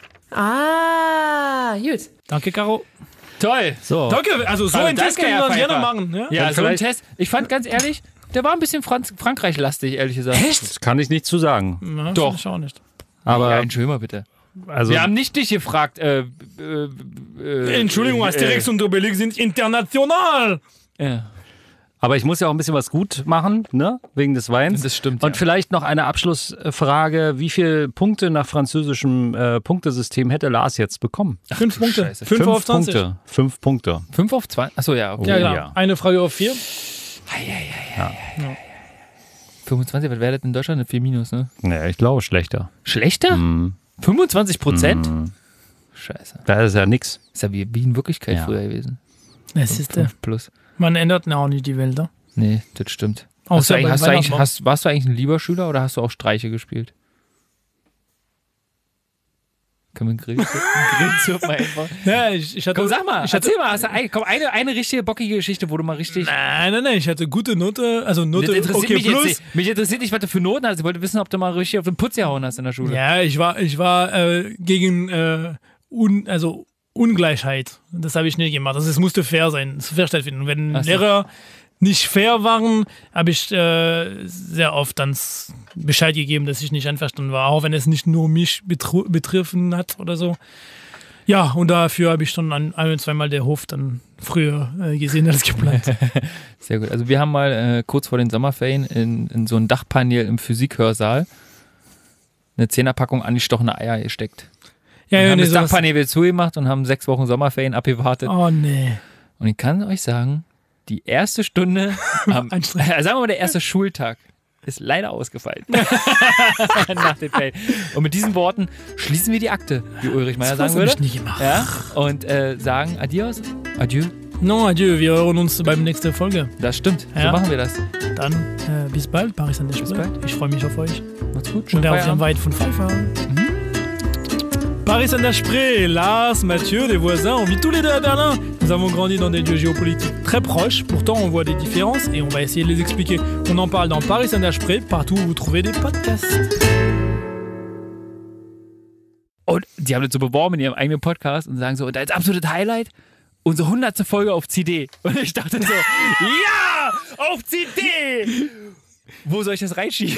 Ah, gut. Danke, Caro. Toll. So. Danke, also so Also einen Test danke, können wir Herr uns gerne Pfeiffer. machen. Ja? Ja, Dann so ein vielleicht- Test. Ich fand ganz ehrlich, der war ein bisschen Franz Frankreich-lastig, ehrlich gesagt. Das kann ich nicht zu sagen. Ja, Doch. finde ich auch nicht. Aber Ja, entschuldige mal bitte. also, Wir haben nicht dich gefragt. Äh, äh, äh, Entschuldigung, Asterix äh, und Obelix sind international. Ja. aber ich muss ja auch ein bisschen was gut machen, ne? Wegen des Weins. Das stimmt, Und ja. vielleicht noch eine Abschlussfrage. Wie viele Punkte nach französischem äh, Punktesystem hätte Lars jetzt bekommen? Fünf Punkte. Scheiße. Fünf, auf zwanzig. Punkte. Fünf Punkte. Fünf auf zwei? Achso, ja, okay. Ja, Oh, genau. ja. Eine Frage auf vier. fünfundzwanzig, was wäre das in Deutschland? Eine vier minus, ne? Naja, ich glaube schlechter. Schlechter? Mhm. fünfundzwanzig Prozent? Scheiße. Da ist ja nix. Ist ja wie, wie in Wirklichkeit Ja. früher gewesen. Es ist, äh, fünf plus. man ändert auch nicht die Welt. Ne? Nee, das stimmt. Hast du Außer eigentlich, bei hast du eigentlich, Weihnachtsbaum. hast, warst du eigentlich ein lieber Schüler oder hast du auch Streiche gespielt? Können wir einen Grill, einen Grillzirpen einfach? Ja, ich, ich hatte, Komm, sag mal, ich hatte, erzähl mal, hast du ein, komm, eine, eine richtige bockige Geschichte, wo du mal richtig... Nein, nein, nein, ich hatte gute Note, also Das Note interessiert okay mich plus. jetzt nicht. Mich interessiert nicht, was du für Noten hast. Ich wollte wissen, ob du mal richtig auf den Putz gehauen hast in der Schule. Ja, ich war, ich war äh, gegen äh, un, also Ungleichheit. Das habe ich nicht gemacht. Also es musste fair sein, es fair stattfinden. Und wenn Ach so. Lehrer nicht fair waren, habe ich äh, sehr oft dann s- Bescheid gegeben, dass ich nicht einverstanden war, auch wenn es nicht nur mich betru- betroffen hat oder so. Ja, und dafür habe ich schon ein, ein und zweimal der Hof dann früher äh, gesehen als geplant. Sehr gut. Also wir haben mal äh, kurz vor den Sommerferien in, in so ein Dachpanel im Physikhörsaal eine Zehnerpackung angestochene Eier gesteckt. Ja, Wir ja, haben nee, das sowas- Dachpanel wieder zugemacht und haben sechs Wochen Sommerferien abgewartet. Oh nee. Und ich kann euch sagen, die erste Stunde, am, äh, Anstrengend. sagen wir mal der erste Schultag, ist leider ausgefallen. Nach den Ferien. Und mit diesen Worten schließen wir die Akte, wie Ulrich Meier sagen Das habe würde. ich nie gemacht. Ja, und äh, sagen Adios, Adieu. Non, adieu, wir hören uns beim nächsten Folge. Das stimmt, so Ja. machen wir das. Dann äh, bis bald, Paris an der Bis Spree. bald. Ich freue mich auf euch. Macht's gut, Und schönen der auf Feierabend. Weit von Pfeiffer. Paris an der Spree, Lars, Mathieu, des voisins, on vit tous les deux à Berlin. Nous avons grandi dans des lieux géopolitiques très proches, pourtant on voit des différences et on va essayer de les expliquer. On en parle dans Paris an der Spree, partout où vous trouvez des podcasts. Und die haben das so beworben in ihrem eigenen Podcast und sagen so, und als absolutes Highlight, unsere hundertste Folge auf C D. Und ich dachte so, ja, auf C D! Wo soll ich das reinschieben?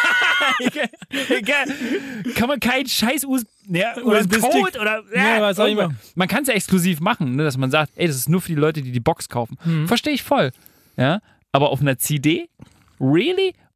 Kann man keinen scheiß U S B, ja, U S B-Stick. Code oder Ja, was auch immer. irgendwas. Man kann es ja exklusiv machen, ne, dass man sagt, ey, das ist nur für die Leute, die die Box kaufen. Mhm. Verstehe ich voll. Ja, aber auf einer C D? Really?